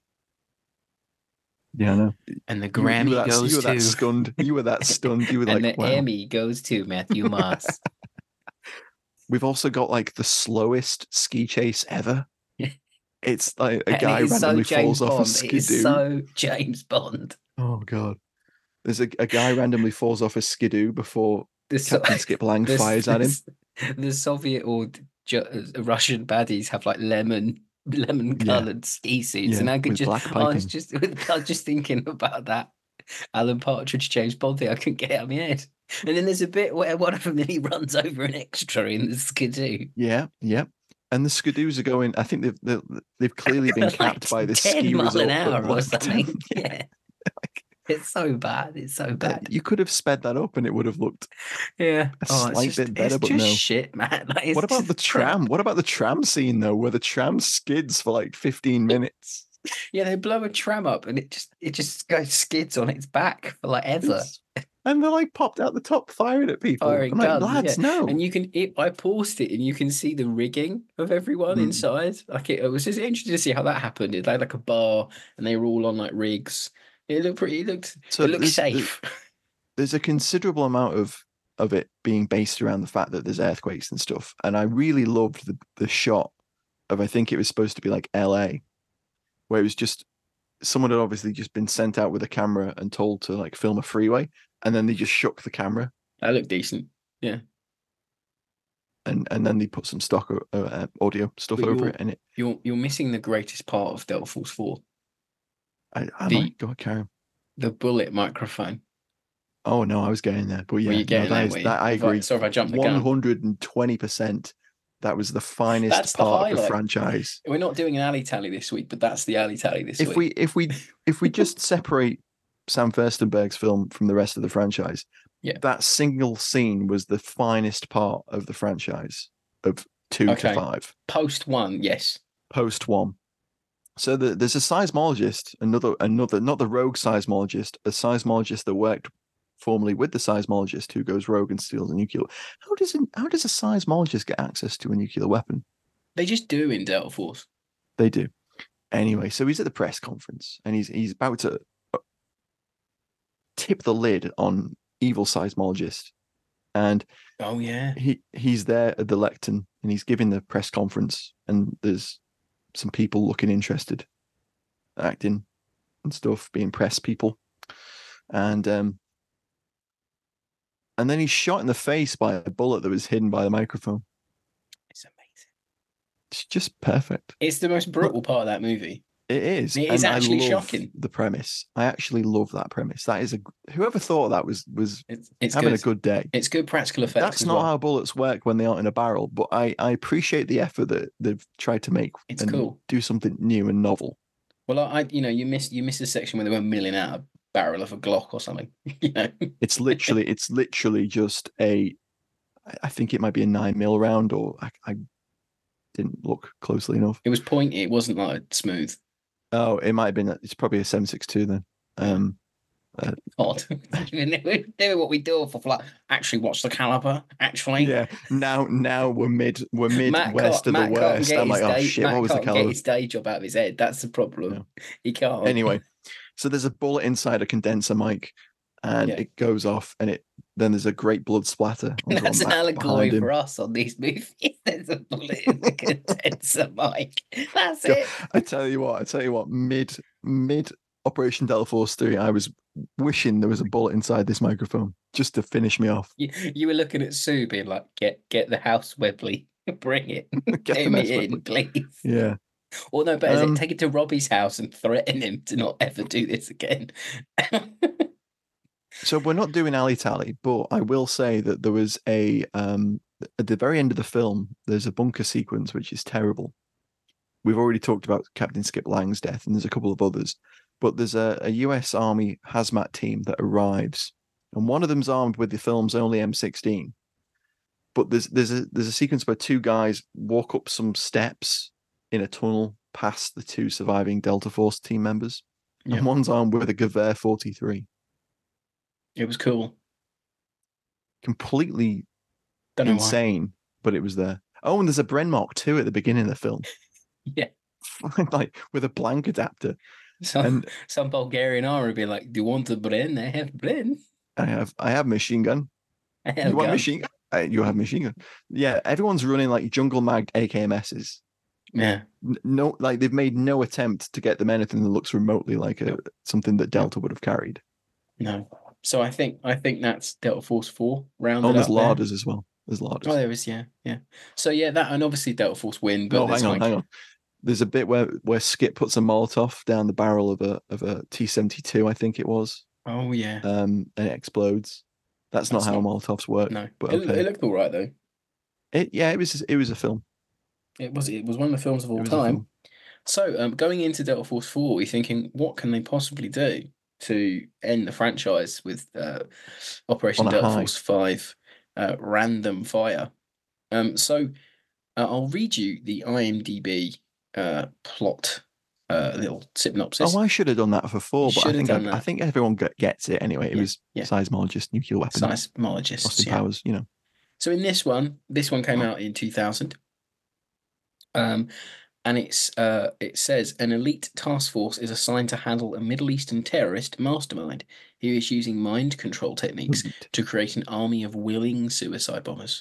Yeah, I know. And the Grammy goes to... You were that stunned. You were that stunned. You were and like, the wow. Emmy goes to Matthew Moss. We've also got like the slowest ski chase ever. It's like a guy randomly falls off a skidoo. It's so James Bond. Oh, God. There's a guy randomly falls off a skidoo before Captain Skip Lang fires at him. The Soviet or Russian baddies have like lemon-coloured ski suits, and I could was just thinking about that Alan Partridge James Bond thing. I couldn't get it out of my head. And then there's a bit where one of them nearly runs over an extra in the skidoo. Yeah. And the skidoos are going. I think they've clearly been capped by this 10 ski miles resort an hour or something. Yeah. It's so bad. It's so bad. You could have sped that up and it would have looked a slight bit better, but no. Shit, man. Like, what about the tram? What about the tram scene though, where the tram skids for like 15 minutes? Yeah, they blow a tram up and it just goes skids on its back for like ever. And they're like popped out the top firing at people. Firing I'm like, guns, lads, no. And I paused it and you can see the rigging of everyone inside. Like it was just interesting to see how that happened. It had like a bar and they were all on like rigs. It looked safe. There's a considerable amount of it being based around the fact that there's earthquakes and stuff. And I really loved the shot of, I think it was supposed to be like LA, where it was just someone had obviously just been sent out with a camera and told to like film a freeway, and then they just shook the camera. That looked decent. Yeah. And then they put some stock audio stuff over it, and you're missing the greatest part of Delta Force 4. Go carry on. The bullet microphone. Oh no, I was getting there, but yeah, I agree. Sorry if I jumped the gun. 120%. That was the finest part of the franchise. We're not doing an alley tally this week, but that's the alley tally this week. If we just separate Sam Furstenberg's film from the rest of the franchise, that single scene was the finest part of the franchise of 2 to 5. Post 1, yes. Post 1. So there's a seismologist, another, not the rogue seismologist, a seismologist that worked formerly with the seismologist who goes rogue and steals a nuclear. How does a seismologist get access to a nuclear weapon? They just do in Delta Force. They do. Anyway, so he's at the press conference and he's about to tip the lid on evil seismologist, and he's there at the lectern and he's giving the press conference, and there's some people looking interested, acting and stuff, being press people, and then he's shot in the face by a bullet that was hidden by the microphone. It's amazing. It's just perfect. It's the most brutal part of that movie. It is. It is actually shocking. The premise. I actually love that premise. That is whoever thought that was it's having good. a good day. It's good practical effects. That's not how bullets work when they aren't in a barrel, but I appreciate the effort that they've tried to make. It's cool. Do something new and novel. Well, you missed a section where they were milling out a barrel of a Glock or something. It's literally just I think it might be a 9mm round, or I didn't look closely enough. It was pointy. It wasn't like smooth. Oh, it might have been. It's probably a 7.62 then. Odd. Doing what we do for like. Actually, what's the caliber? Actually, yeah. Now we're mid west of the worst. I'm like, oh shit, what was the caliber? Get his day job out of his head. That's the problem. Yeah. He can't. Anyway, so there's a bullet inside a condenser mic, and it goes off, and it then there's a great blood splatter. That's an allegory for us on these movies. There's a bullet in the condenser mic. That's it. I tell you what, mid Operation Delta Force 3, I was wishing there was a bullet inside this microphone just to finish me off. You were looking at Sue being like, get the house Webley. Bring it. Get me in, please. Yeah. Or no, better is it take it to Robbie's house and threaten him to not ever do this again. So we're not doing Alley Tally, but I will say that there was at the very end of the film, there's a bunker sequence which is terrible. We've already talked about Captain Skip Lang's death, and there's a couple of others. But there's a US Army hazmat team that arrives, and one of them's armed with the film's only M16. But there's a sequence where two guys walk up some steps in a tunnel past the two surviving Delta Force team members, and one's armed with a Gewehr 43. It was cool. Completely insane, but it was there. Oh, and there's a Bren Mark 2 at the beginning of the film. Yeah. Like with a blank adapter. Some Bulgarian army would be like, do you want a Bren? I have Bren. I have machine gun. You want machine gun? You have machine gun. Yeah, everyone's running like Jungle Mag AKMSs. Yeah. No, like they've made no attempt to get them anything that looks remotely like something that Delta would have carried. No. So I think that's Delta Force 4 rounded up. Oh, there's Larders as well. There's Larders. Oh, there is, yeah. So yeah, that and obviously Delta Force win. But hang on. There's a bit where Skip puts a Molotov down the barrel of a T-72, I think it was. Oh yeah. And it explodes. That's not how Molotovs work. No, but it looked all right though. It was a film. It was one of the films of all time. So going into Delta Force 4, we're thinking, what can they possibly do to end the franchise with Operation Delta Force 5 random fire? So I'll read you the IMDb plot little synopsis. Oh, I should have done that for 4, but I think everyone gets it anyway. It was seismologist, nuclear weapons, seismologist, Austin Powers, you know. So in this one came out in 2000. And it says an elite task force is assigned to handle a Middle Eastern terrorist mastermind who is using mind control techniques to create an army of willing suicide bombers.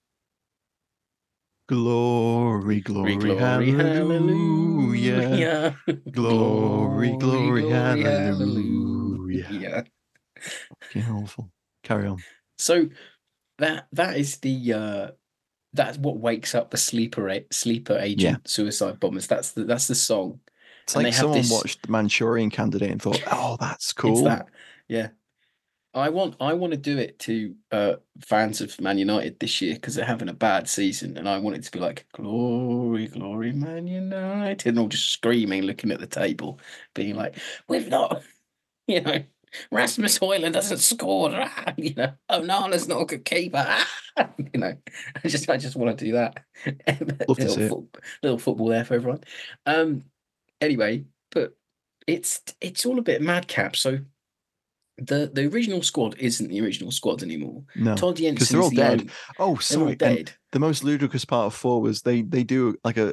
Glory, glory, hallelujah. Glory, glory, hallelujah. Fucking awful. Carry on. So that is the that's what wakes up the sleeper agent suicide bombers. That's the song. It's like someone watched the Manchurian Candidate and thought, "Oh, that's cool." It's that, yeah. I want to do it to fans of Man United this year because they're having a bad season, and I want it to be like "Glory, glory, Man United," and all just screaming, looking at the table, being like, "We've not, Rasmus Højlund hasn't scored. Onana's not a good keeper." I just want to do that. Little football there for everyone. Anyway, but it's all a bit madcap. So the original squad isn't the original squad anymore. No, Todd Jensen, because they're all dead. Oh, sorry. Dead. The most ludicrous part of 4 was they do like a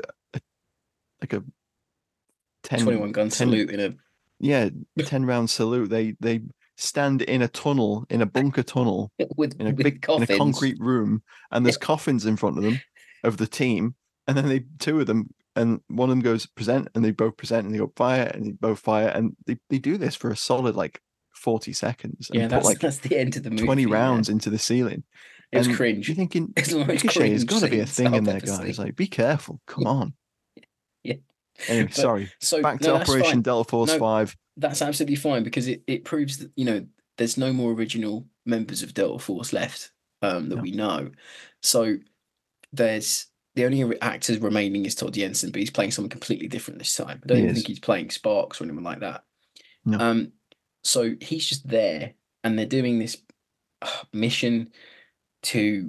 21 gun salute in a 10-round salute. They stand in a tunnel, in a bunker tunnel, in a big concrete room, and there's coffins in front of them of the team, and then two of them, and one of them goes present, and they both present, and they go fire, and they both fire, and they do this for a solid 40 seconds. And that's the end of the movie. 20 rounds into the ceiling. It was cringe. You're thinking, Ricochet has got to be a thing in there, guys. Like, be careful. Come on. Yeah. Anyway, sorry. So back to Operation Delta Force 5. That's absolutely fine because it proves that there's no more original members of Delta Force left that we know. So there's the only actors remaining is Todd Jensen, but he's playing someone completely different this time. I don't even think he's playing Sparks or anyone like that. No. So he's just there, and they're doing this mission to.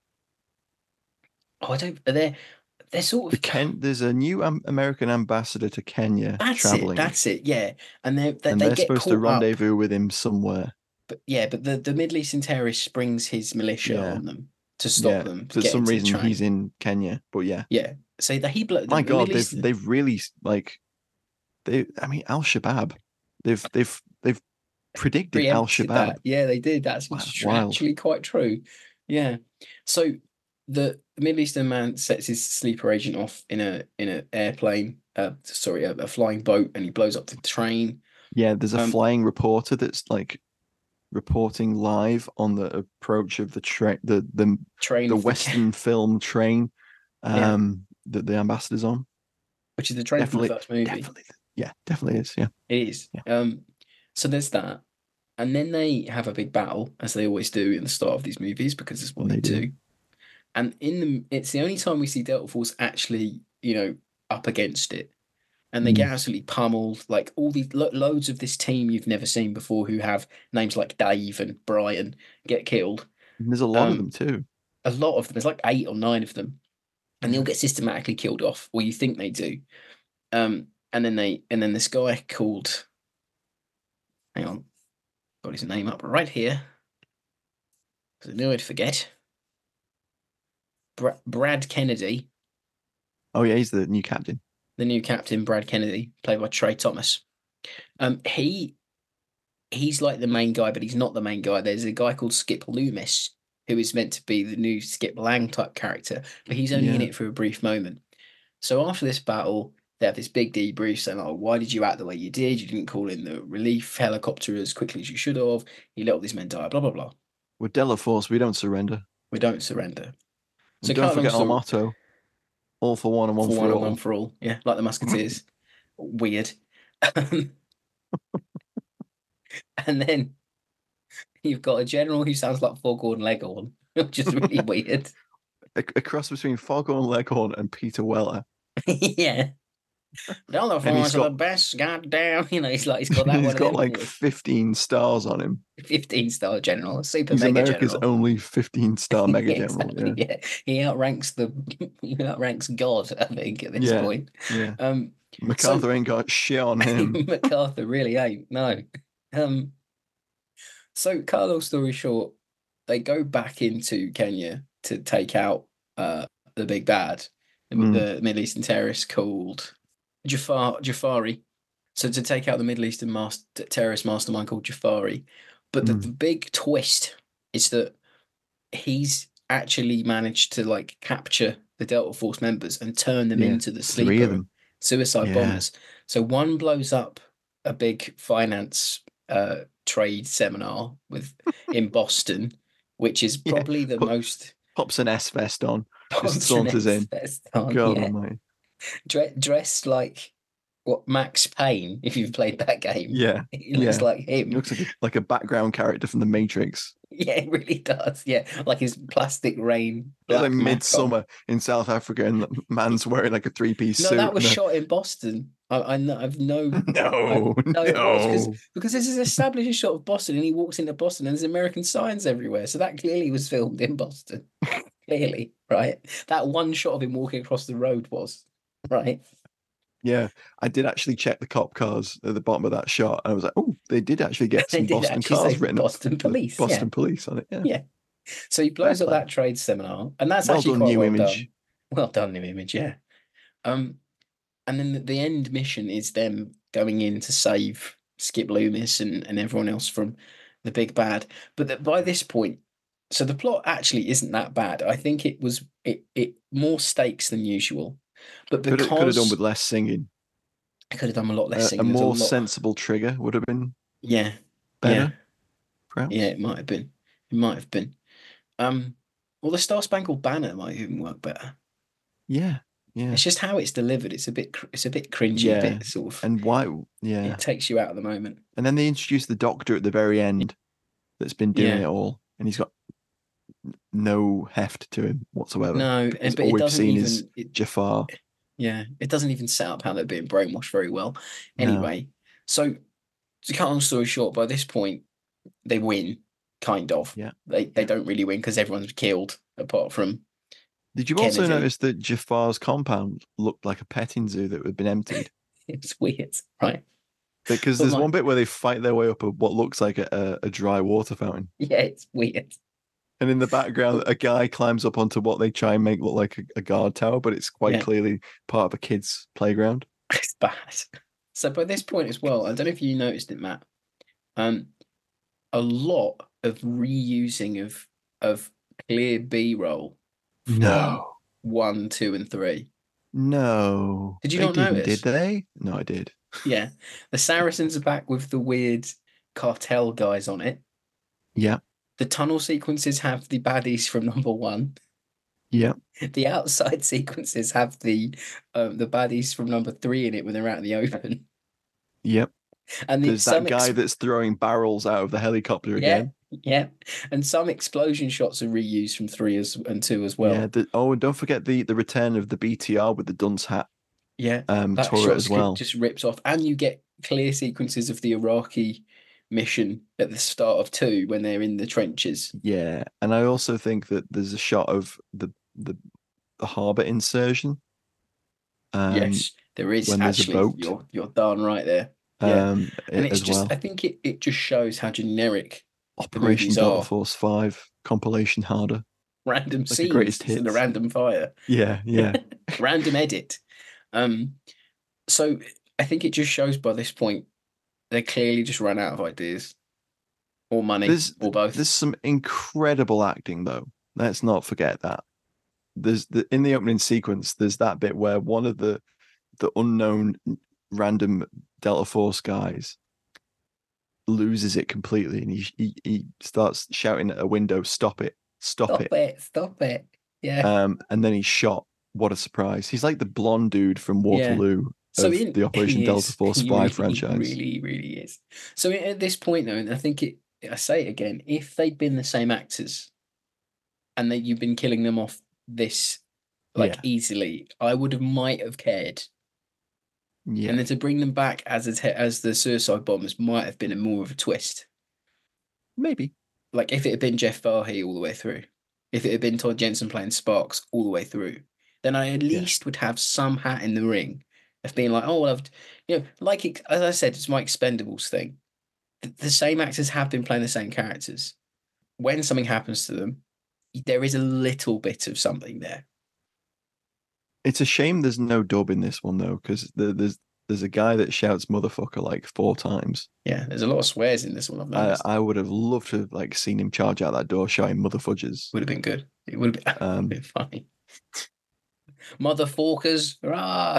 They're sort of there's a new American ambassador to Kenya traveling. That's it. Yeah, and they're get supposed to rendezvous with him somewhere. But the Middle Eastern terrorist springs his militia on them to stop them. For some reason, he's in Kenya. But yeah. So my God, they've really Al Shabaab. They've predicted Al preempted Shabaab. that. Yeah, they did. That's Wild. actually quite true. Yeah. So the Middle Eastern man sets his sleeper agent off in a airplane. A flying boat, and he blows up the train. Yeah, there's a flying reporter that's like reporting live on the approach of the train, the train, the Western film train, that the ambassador's on, which is the train from the first movie. Definitely is. Yeah, it is. Yeah. So there's that, and then they have a big battle, as they always do in the start of these movies, because it's what they do. And it's the only time we see Delta Force actually, up against it. And they get absolutely pummeled. Like all these loads of this team you've never seen before, who have names like Dave and Brian, get killed. And there's a lot of them too. A lot of them. There's like 8 or 9 of them, and they all get systematically killed off, or you think they do. And then this guy called, hang on, got his name up right here, because I knew I'd forget. Brad Kennedy. Oh yeah, he's the new captain. The new captain, Brad Kennedy, played by Trey Thomas. He's like the main guy, but he's not the main guy. There's a guy called Skip Loomis, who is meant to be the new Skip Lang type character, but he's only in it for a brief moment. So after this battle, they have this big debrief saying, "Oh, why did you act the way you did? You didn't call in the relief helicopter as quickly as you should have. You let all these men die, blah, blah, blah." We're Delta Force, we don't surrender. We don't surrender. So don't forget our motto. All for one and one for all. One for all. Yeah, like the Musketeers. Weird. And then you've got a general who sounds like Foghorn Leghorn, which is really weird. A cross between Foghorn Leghorn and Peter Weller. Yeah. Delta Force are the best, goddamn. He's got that one. He's got like 15 stars on him. 15-star general, super He's mega America's general. only 15-star mega general. Exactly, yeah. He outranks God, I think, at this point. Yeah. MacArthur ain't got shit on him. MacArthur really ain't. No. So, cut a long story short, they go back into Kenya to take out the big bad, the Middle Eastern terrorist called Jafari. So to take out the Middle Eastern terrorist mastermind called Jafari. But the big twist is that he's actually managed to capture the Delta Force members and turn them into the sleeper suicide bombers. So one blows up a big finance trade seminar in Boston, which is probably the most... Pops an S-vest on. Just saunters in. God almighty. Dressed like Max Payne, if you've played that game. Yeah. He looks like him. He looks like a background character from The Matrix. Yeah, it really does. Yeah, like his plastic rain. It's like midsummer in South Africa, and the man's wearing like a 3-piece suit. No, that was shot in Boston. I've no. No. Because this is established a shot of Boston, and he walks into Boston, and there's American signs everywhere. So that clearly was filmed in Boston. Clearly, right? That one shot of him walking across the road was right. Yeah, I did actually check the cop cars at the bottom of that shot, and I was like, "Oh, they did actually get some Boston cars written Boston Police, Boston Police on it." Yeah. So he blows up that trade seminar, and that's well actually done, quite New well Image. done. Well done, New Image. Yeah. And then the end mission is them going in to save Skip Loomis and everyone else from the big bad. But by this point, so the plot actually isn't that bad. I think it was more stakes than usual. But because could have done with less singing. I could have done a lot less singing. A more sensible trigger would have been better. Perhaps. Yeah, it might have been. Well, the Star Spangled Banner might even work better. Yeah. It's just how it's delivered. It's a bit cringy, a bit sort of. And why? Yeah, it takes you out of the moment. And then they introduce the Doctor at the very end, that's been doing it all, and he's got no heft to him whatsoever. No, but all we've seen is Jafar. Yeah, it doesn't even set up how they're being brainwashed very well. Anyway, so to cut a long story short, by this point they win, kind of. Yeah, they don't really win because everyone's killed apart from. Did you also notice that Jafar's compound looked like a petting zoo that had been emptied? It's weird, right? Because there's one bit where they fight their way up what looks like a dry water fountain. Yeah, it's weird. And in the background, a guy climbs up onto what they try and make look like a guard tower, but it's quite clearly part of a kid's playground. It's bad. So by this point as well, I don't know if you noticed it, Matt. a lot of reusing of clear B-roll from No. 1, 2, and 3. No. Did you They not didn't, notice? did they? No, I did. Yeah. The Saracens are back with the weird cartel guys on it. Yeah. The tunnel sequences have the baddies from number 1. Yeah. The outside sequences have the baddies from number 3 in it when they're out in the open. Yep. And there's that guy that's throwing barrels out of the helicopter again. Yeah. And some explosion shots are reused from 3 and 2 as well. Yeah. And don't forget the return of the BTR with the dunce hat. Yeah. That turret shot as well. just rips off. And you get clear sequences of the Iraqi mission at the start of 2 when they're in the trenches. Yeah. And I also think that there's a shot of the harbour insertion. Yes, there is. When Actually, there's a boat. You're darn right there. Yeah. And it's as just, well. I think it just shows how generic Operation the Delta movies are. Force 5 compilation harder. Random Like the scenes greatest in a hits. random fire. Yeah. Random edit. So I think it just shows by this point they clearly just run out of ideas or money or both. There's some incredible acting though. Let's not forget that. There's in the opening sequence, there's that bit where one of the unknown random Delta Force guys loses it completely, and he starts shouting at a window, "Stop it! Stop it!" Yeah. And then he's shot. What a surprise! He's like the blonde dude from Waterloo of the Operation Delta Force 5 franchise. He really is. So at this point, though, and I think I say it again, if they'd been the same actors and that you've been killing them off this easily, I might have cared. Yeah. And then to bring them back as the suicide bombers might have been more of a twist. Maybe. Like if it had been Jeff Fahey all the way through, if it had been Todd Jensen playing Sparks all the way through, then I at least would have some hat in the ring of being like, oh, well, as I said, it's my Expendables thing. The same actors have been playing the same characters. When something happens to them, there is a little bit of something there. It's a shame there's no dub in this one though, because there's a guy that shouts "motherfucker" like 4 times. Yeah, there's a lot of swears in this one. I've noticed. I would have loved to have seen him charge out that door shouting "motherfudgers." Would have been good. It would have been funny. Motherforkers, rah!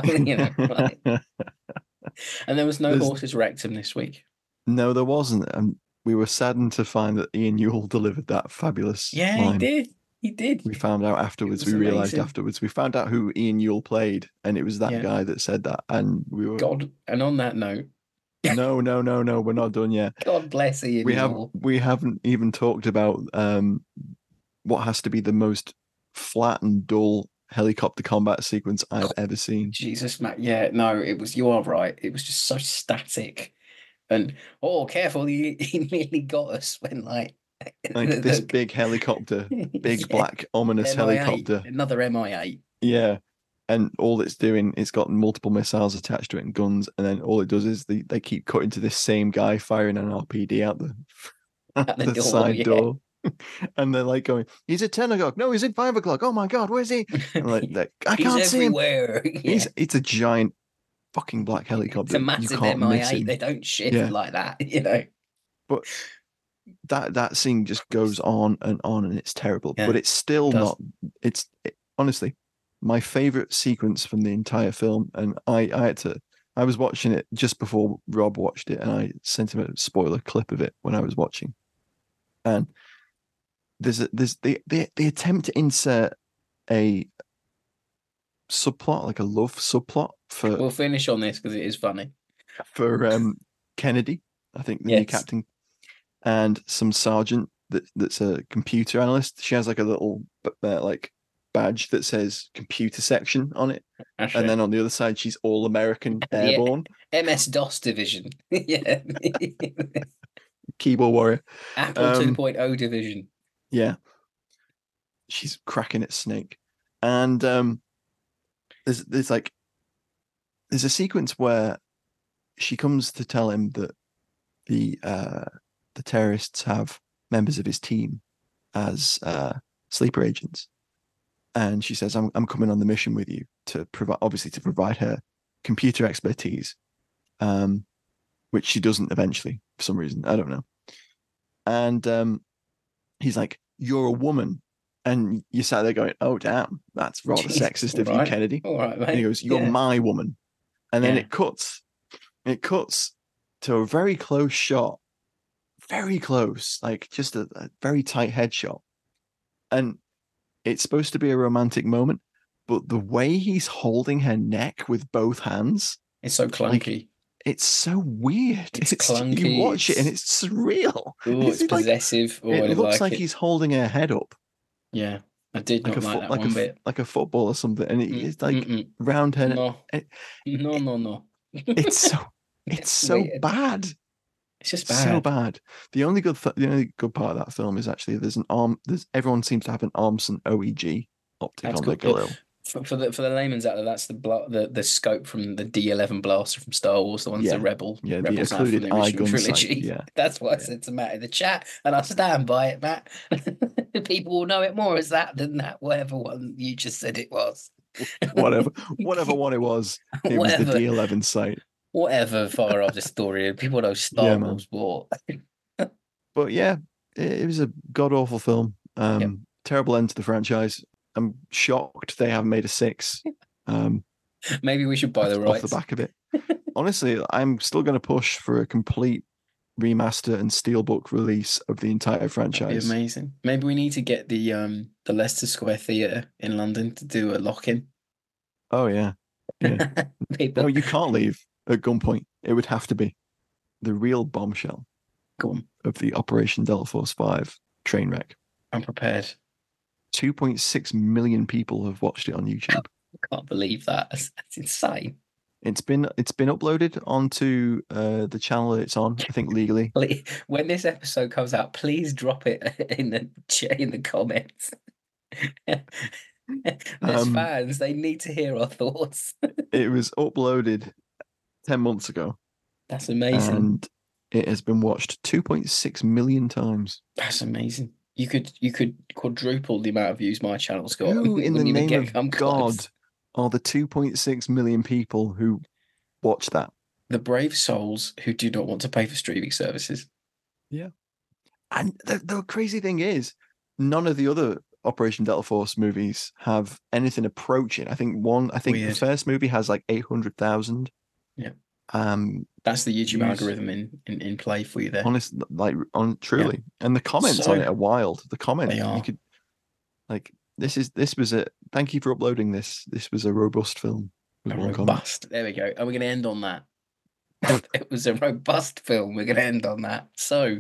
And there was no horses rectum this week. No, there wasn't, and we were saddened to find that Ian Newell delivered that fabulous line. He did. We found out afterwards. We realised afterwards. We found out who Ian Newell played, and it was that guy that said that. And we were God. And on that note, no, we're not done yet. God bless Ian Newell. We haven't even talked about what has to be the most flat and dull helicopter combat sequence I've ever seen. Jesus, Matt. Yeah, no, you are right. It was just so static. And careful, he nearly got us when this big helicopter, big black ominous MI8, helicopter, another MI8. Yeah, and all it's doing, it's got multiple missiles attached to it and guns, and then all it does is they keep cutting to this same guy firing an RPD out the door, side door, and they're going, "He's at 10 o'clock. No, he's at 5 o'clock. Oh my god, where's he?" And I can't see him. Yeah. It's a giant fucking black helicopter. It's a massive MI8. They don't shift like that, But that scene just goes on, and it's terrible. Yeah, but it's still not. Honestly, my favorite sequence from the entire film, and I was watching it just before Rob watched it, and I sent him a spoiler clip of it when I was watching. And there's the attempt to insert a subplot, like a love subplot for. We'll finish on this because it is funny. For Kennedy, I think the new captain, and some sergeant that's a computer analyst. She has a little badge that says computer section on it. And then on the other side, she's all American airborne. MS-DOS division. Yeah. Keyboard warrior. Apple 2.0 division. Yeah. She's cracking at Snake. And there's a sequence where she comes to tell him that the terrorists have members of his team as sleeper agents, and she says, "I'm coming on the mission with you to provide her computer expertise," which she doesn't eventually for some reason. I don't know. And he's like, "You're a woman," and you sat there going, "Oh damn, that's rather sexist of you, Kennedy." All right, mate. And he goes, "You're my woman," and then Yeah. it cuts to a very close shot, very close, like just a very tight headshot, and it's supposed to be a romantic moment, but the way he's holding her neck with both hands, it's so clunky. It's so weird. It's clunky. You watch it and it's surreal. Oh, it's possessive. It looks like he's holding her head up. Yeah, I did not like that one bit. Like a football or something, and it's like round her. No. No. It's so bad. It's just bad. So bad. The only good part of that film is actually everyone seems to have an Armson OEG optic on their Galil. For the layman's out there, that's the scope from the D11 blaster from Star Wars, the ones the Rebel. Yeah, Rebels the occluded from the original trilogy. sight, yeah. That's what I said to Matt in the chat, and I stand by it, Matt. People will know it more as that than that, whatever one you just said it was. whatever one it was the D11 sight. Whatever far off the story, people know Star Wars more. But yeah, it was a god awful film. Terrible end to the franchise. I'm shocked they haven't made a 6. Maybe we should buy the rights off the back of it. Honestly, I'm still going to push for a complete remaster and steelbook release of the entire franchise. That'd be amazing. Maybe we need to get the Leicester Square Theatre in London to do a lock-in. Oh yeah. No, you can't leave at gunpoint. It would have to be the real bombshell of the Operation Delta Force 5 train wreck. I'm prepared. 2.6 million people have watched it on YouTube. I can't believe that. That's insane. It's been uploaded onto the channel that it's on, I think legally. When this episode comes out, please drop it in the comments. There's fans, they need to hear our thoughts. It was uploaded 10 months ago. That's amazing. And it has been watched 2.6 million times. That's amazing. You could quadruple the amount of views my channel's got. Who in the name of God are the 2.6 million people who watch that? The brave souls who do not want to pay for streaming services. Yeah. And the crazy thing is, none of the other Operation Delta Force movies have anything approaching. I think the first movie has like 800,000. Yeah. That's the YouTube algorithm in play for you there. Honest, truly. Yeah. And the comments on it are wild. The comments you could this was a thank you for uploading this. This was a robust film. Robust. There we go. And we're gonna end on that. It was a robust film. We're gonna end on that. So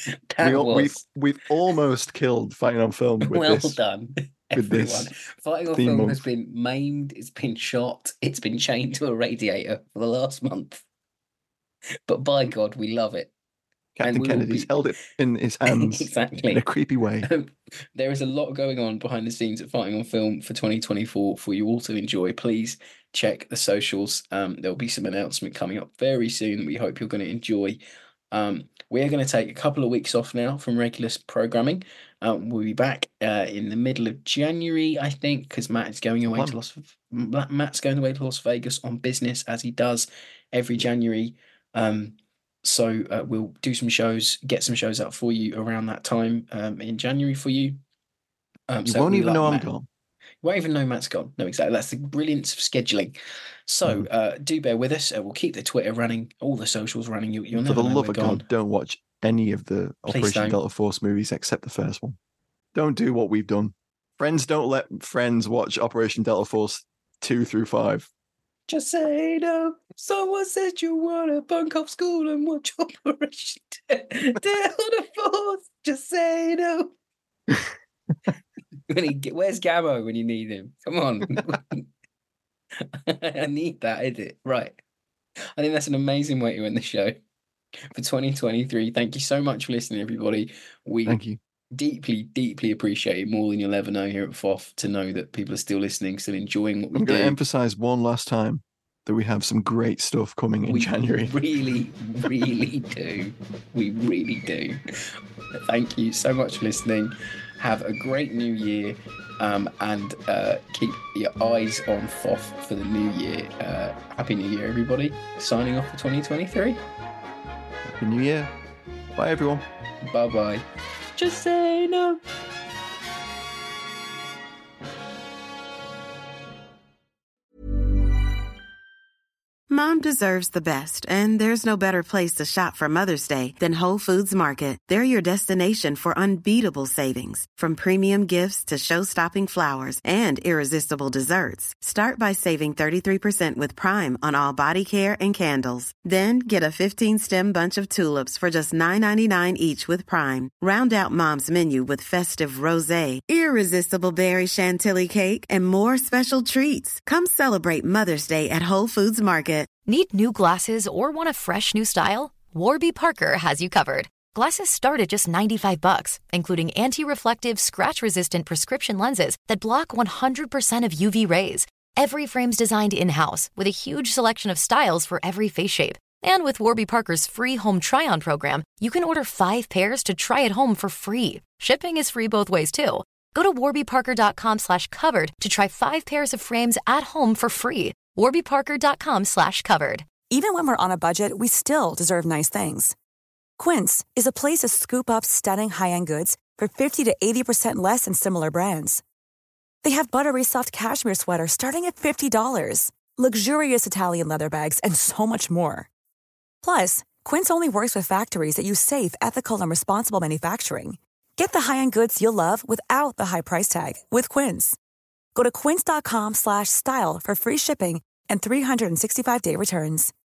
we've almost killed Fighting on Film with well this. Done. Everyone. Fighting on Film has been maimed, it's been shot, it's been chained to a radiator for the last month. But by God, we love it. Captain Kennedy's held it in his hands exactly in a creepy way. There is a lot going on behind the scenes at Fighting on Film for 2024 for you all to enjoy. Please check the socials. There'll be some announcement coming up very soon. We hope you're going to enjoy. We're going to take a couple of weeks off now from regular programming. We'll be back in the middle of January, I think, because Matt's going away to Las Vegas on business, as he does every January. So we'll do some shows, get some shows out for you around that time in January for you. You won't even know I'm gone. You won't even know Matt's gone. No, exactly. That's the brilliance of scheduling. So do bear with us. We'll keep the Twitter running, all the socials running. You'll never know. For the love of God, don't watch any of the Operation Delta Force movies except the first one. Don't do what we've done. Friends don't let friends watch Operation Delta Force 2 through 5. Just say no. Someone said you want to bunk off school and watch Operation Delta Force. Just say no. Where's Gamo when you need him? Come on. I need that edit. Right. I think that's an amazing way to end the show for 2023. Thank you so much for listening, everybody. Thank you. Deeply, deeply appreciate it more than you'll ever know here at FOF to know that people are still listening, still enjoying what we do. I'm going to emphasize one last time that we have some great stuff coming in January. We really, really do. We really do. Thank you so much for listening. Have a great new year and keep your eyes on FOF for the new year. Happy New Year, everybody. Signing off for 2023. Happy New Year. Bye, everyone. Bye-bye. Just say no. Mom deserves the best, and there's no better place to shop for Mother's Day than Whole Foods Market. They're your destination for unbeatable savings, from premium gifts to show-stopping flowers and irresistible desserts. Start by saving 33% with Prime on all body care and candles. Then get a 15-stem bunch of tulips for just $9.99 each with Prime. Round out Mom's menu with festive rosé, irresistible berry chantilly cake, and more special treats. Come celebrate Mother's Day at Whole Foods Market. Need new glasses or want a fresh new style? Warby Parker has you covered. Glasses start at just $95, including anti-reflective, scratch-resistant prescription lenses that block 100% of UV rays. Every frame's designed in-house with a huge selection of styles for every face shape. And with Warby Parker's free home try-on program, you can order 5 pairs to try at home for free. Shipping is free both ways, too. Go to warbyparker.com/covered to try 5 pairs of frames at home for free. warbyparker.com/covered. Even when we're on a budget, we still deserve nice things. Quince is a place to scoop up stunning high-end goods for 50 to 80% less than similar brands. They have buttery soft cashmere sweaters starting at $50, luxurious Italian leather bags, and so much more. Plus, Quince only works with factories that use safe, ethical, and responsible manufacturing. Get the high-end goods you'll love without the high price tag with Quince. Go to quince.com/style for free shipping and 365-day returns.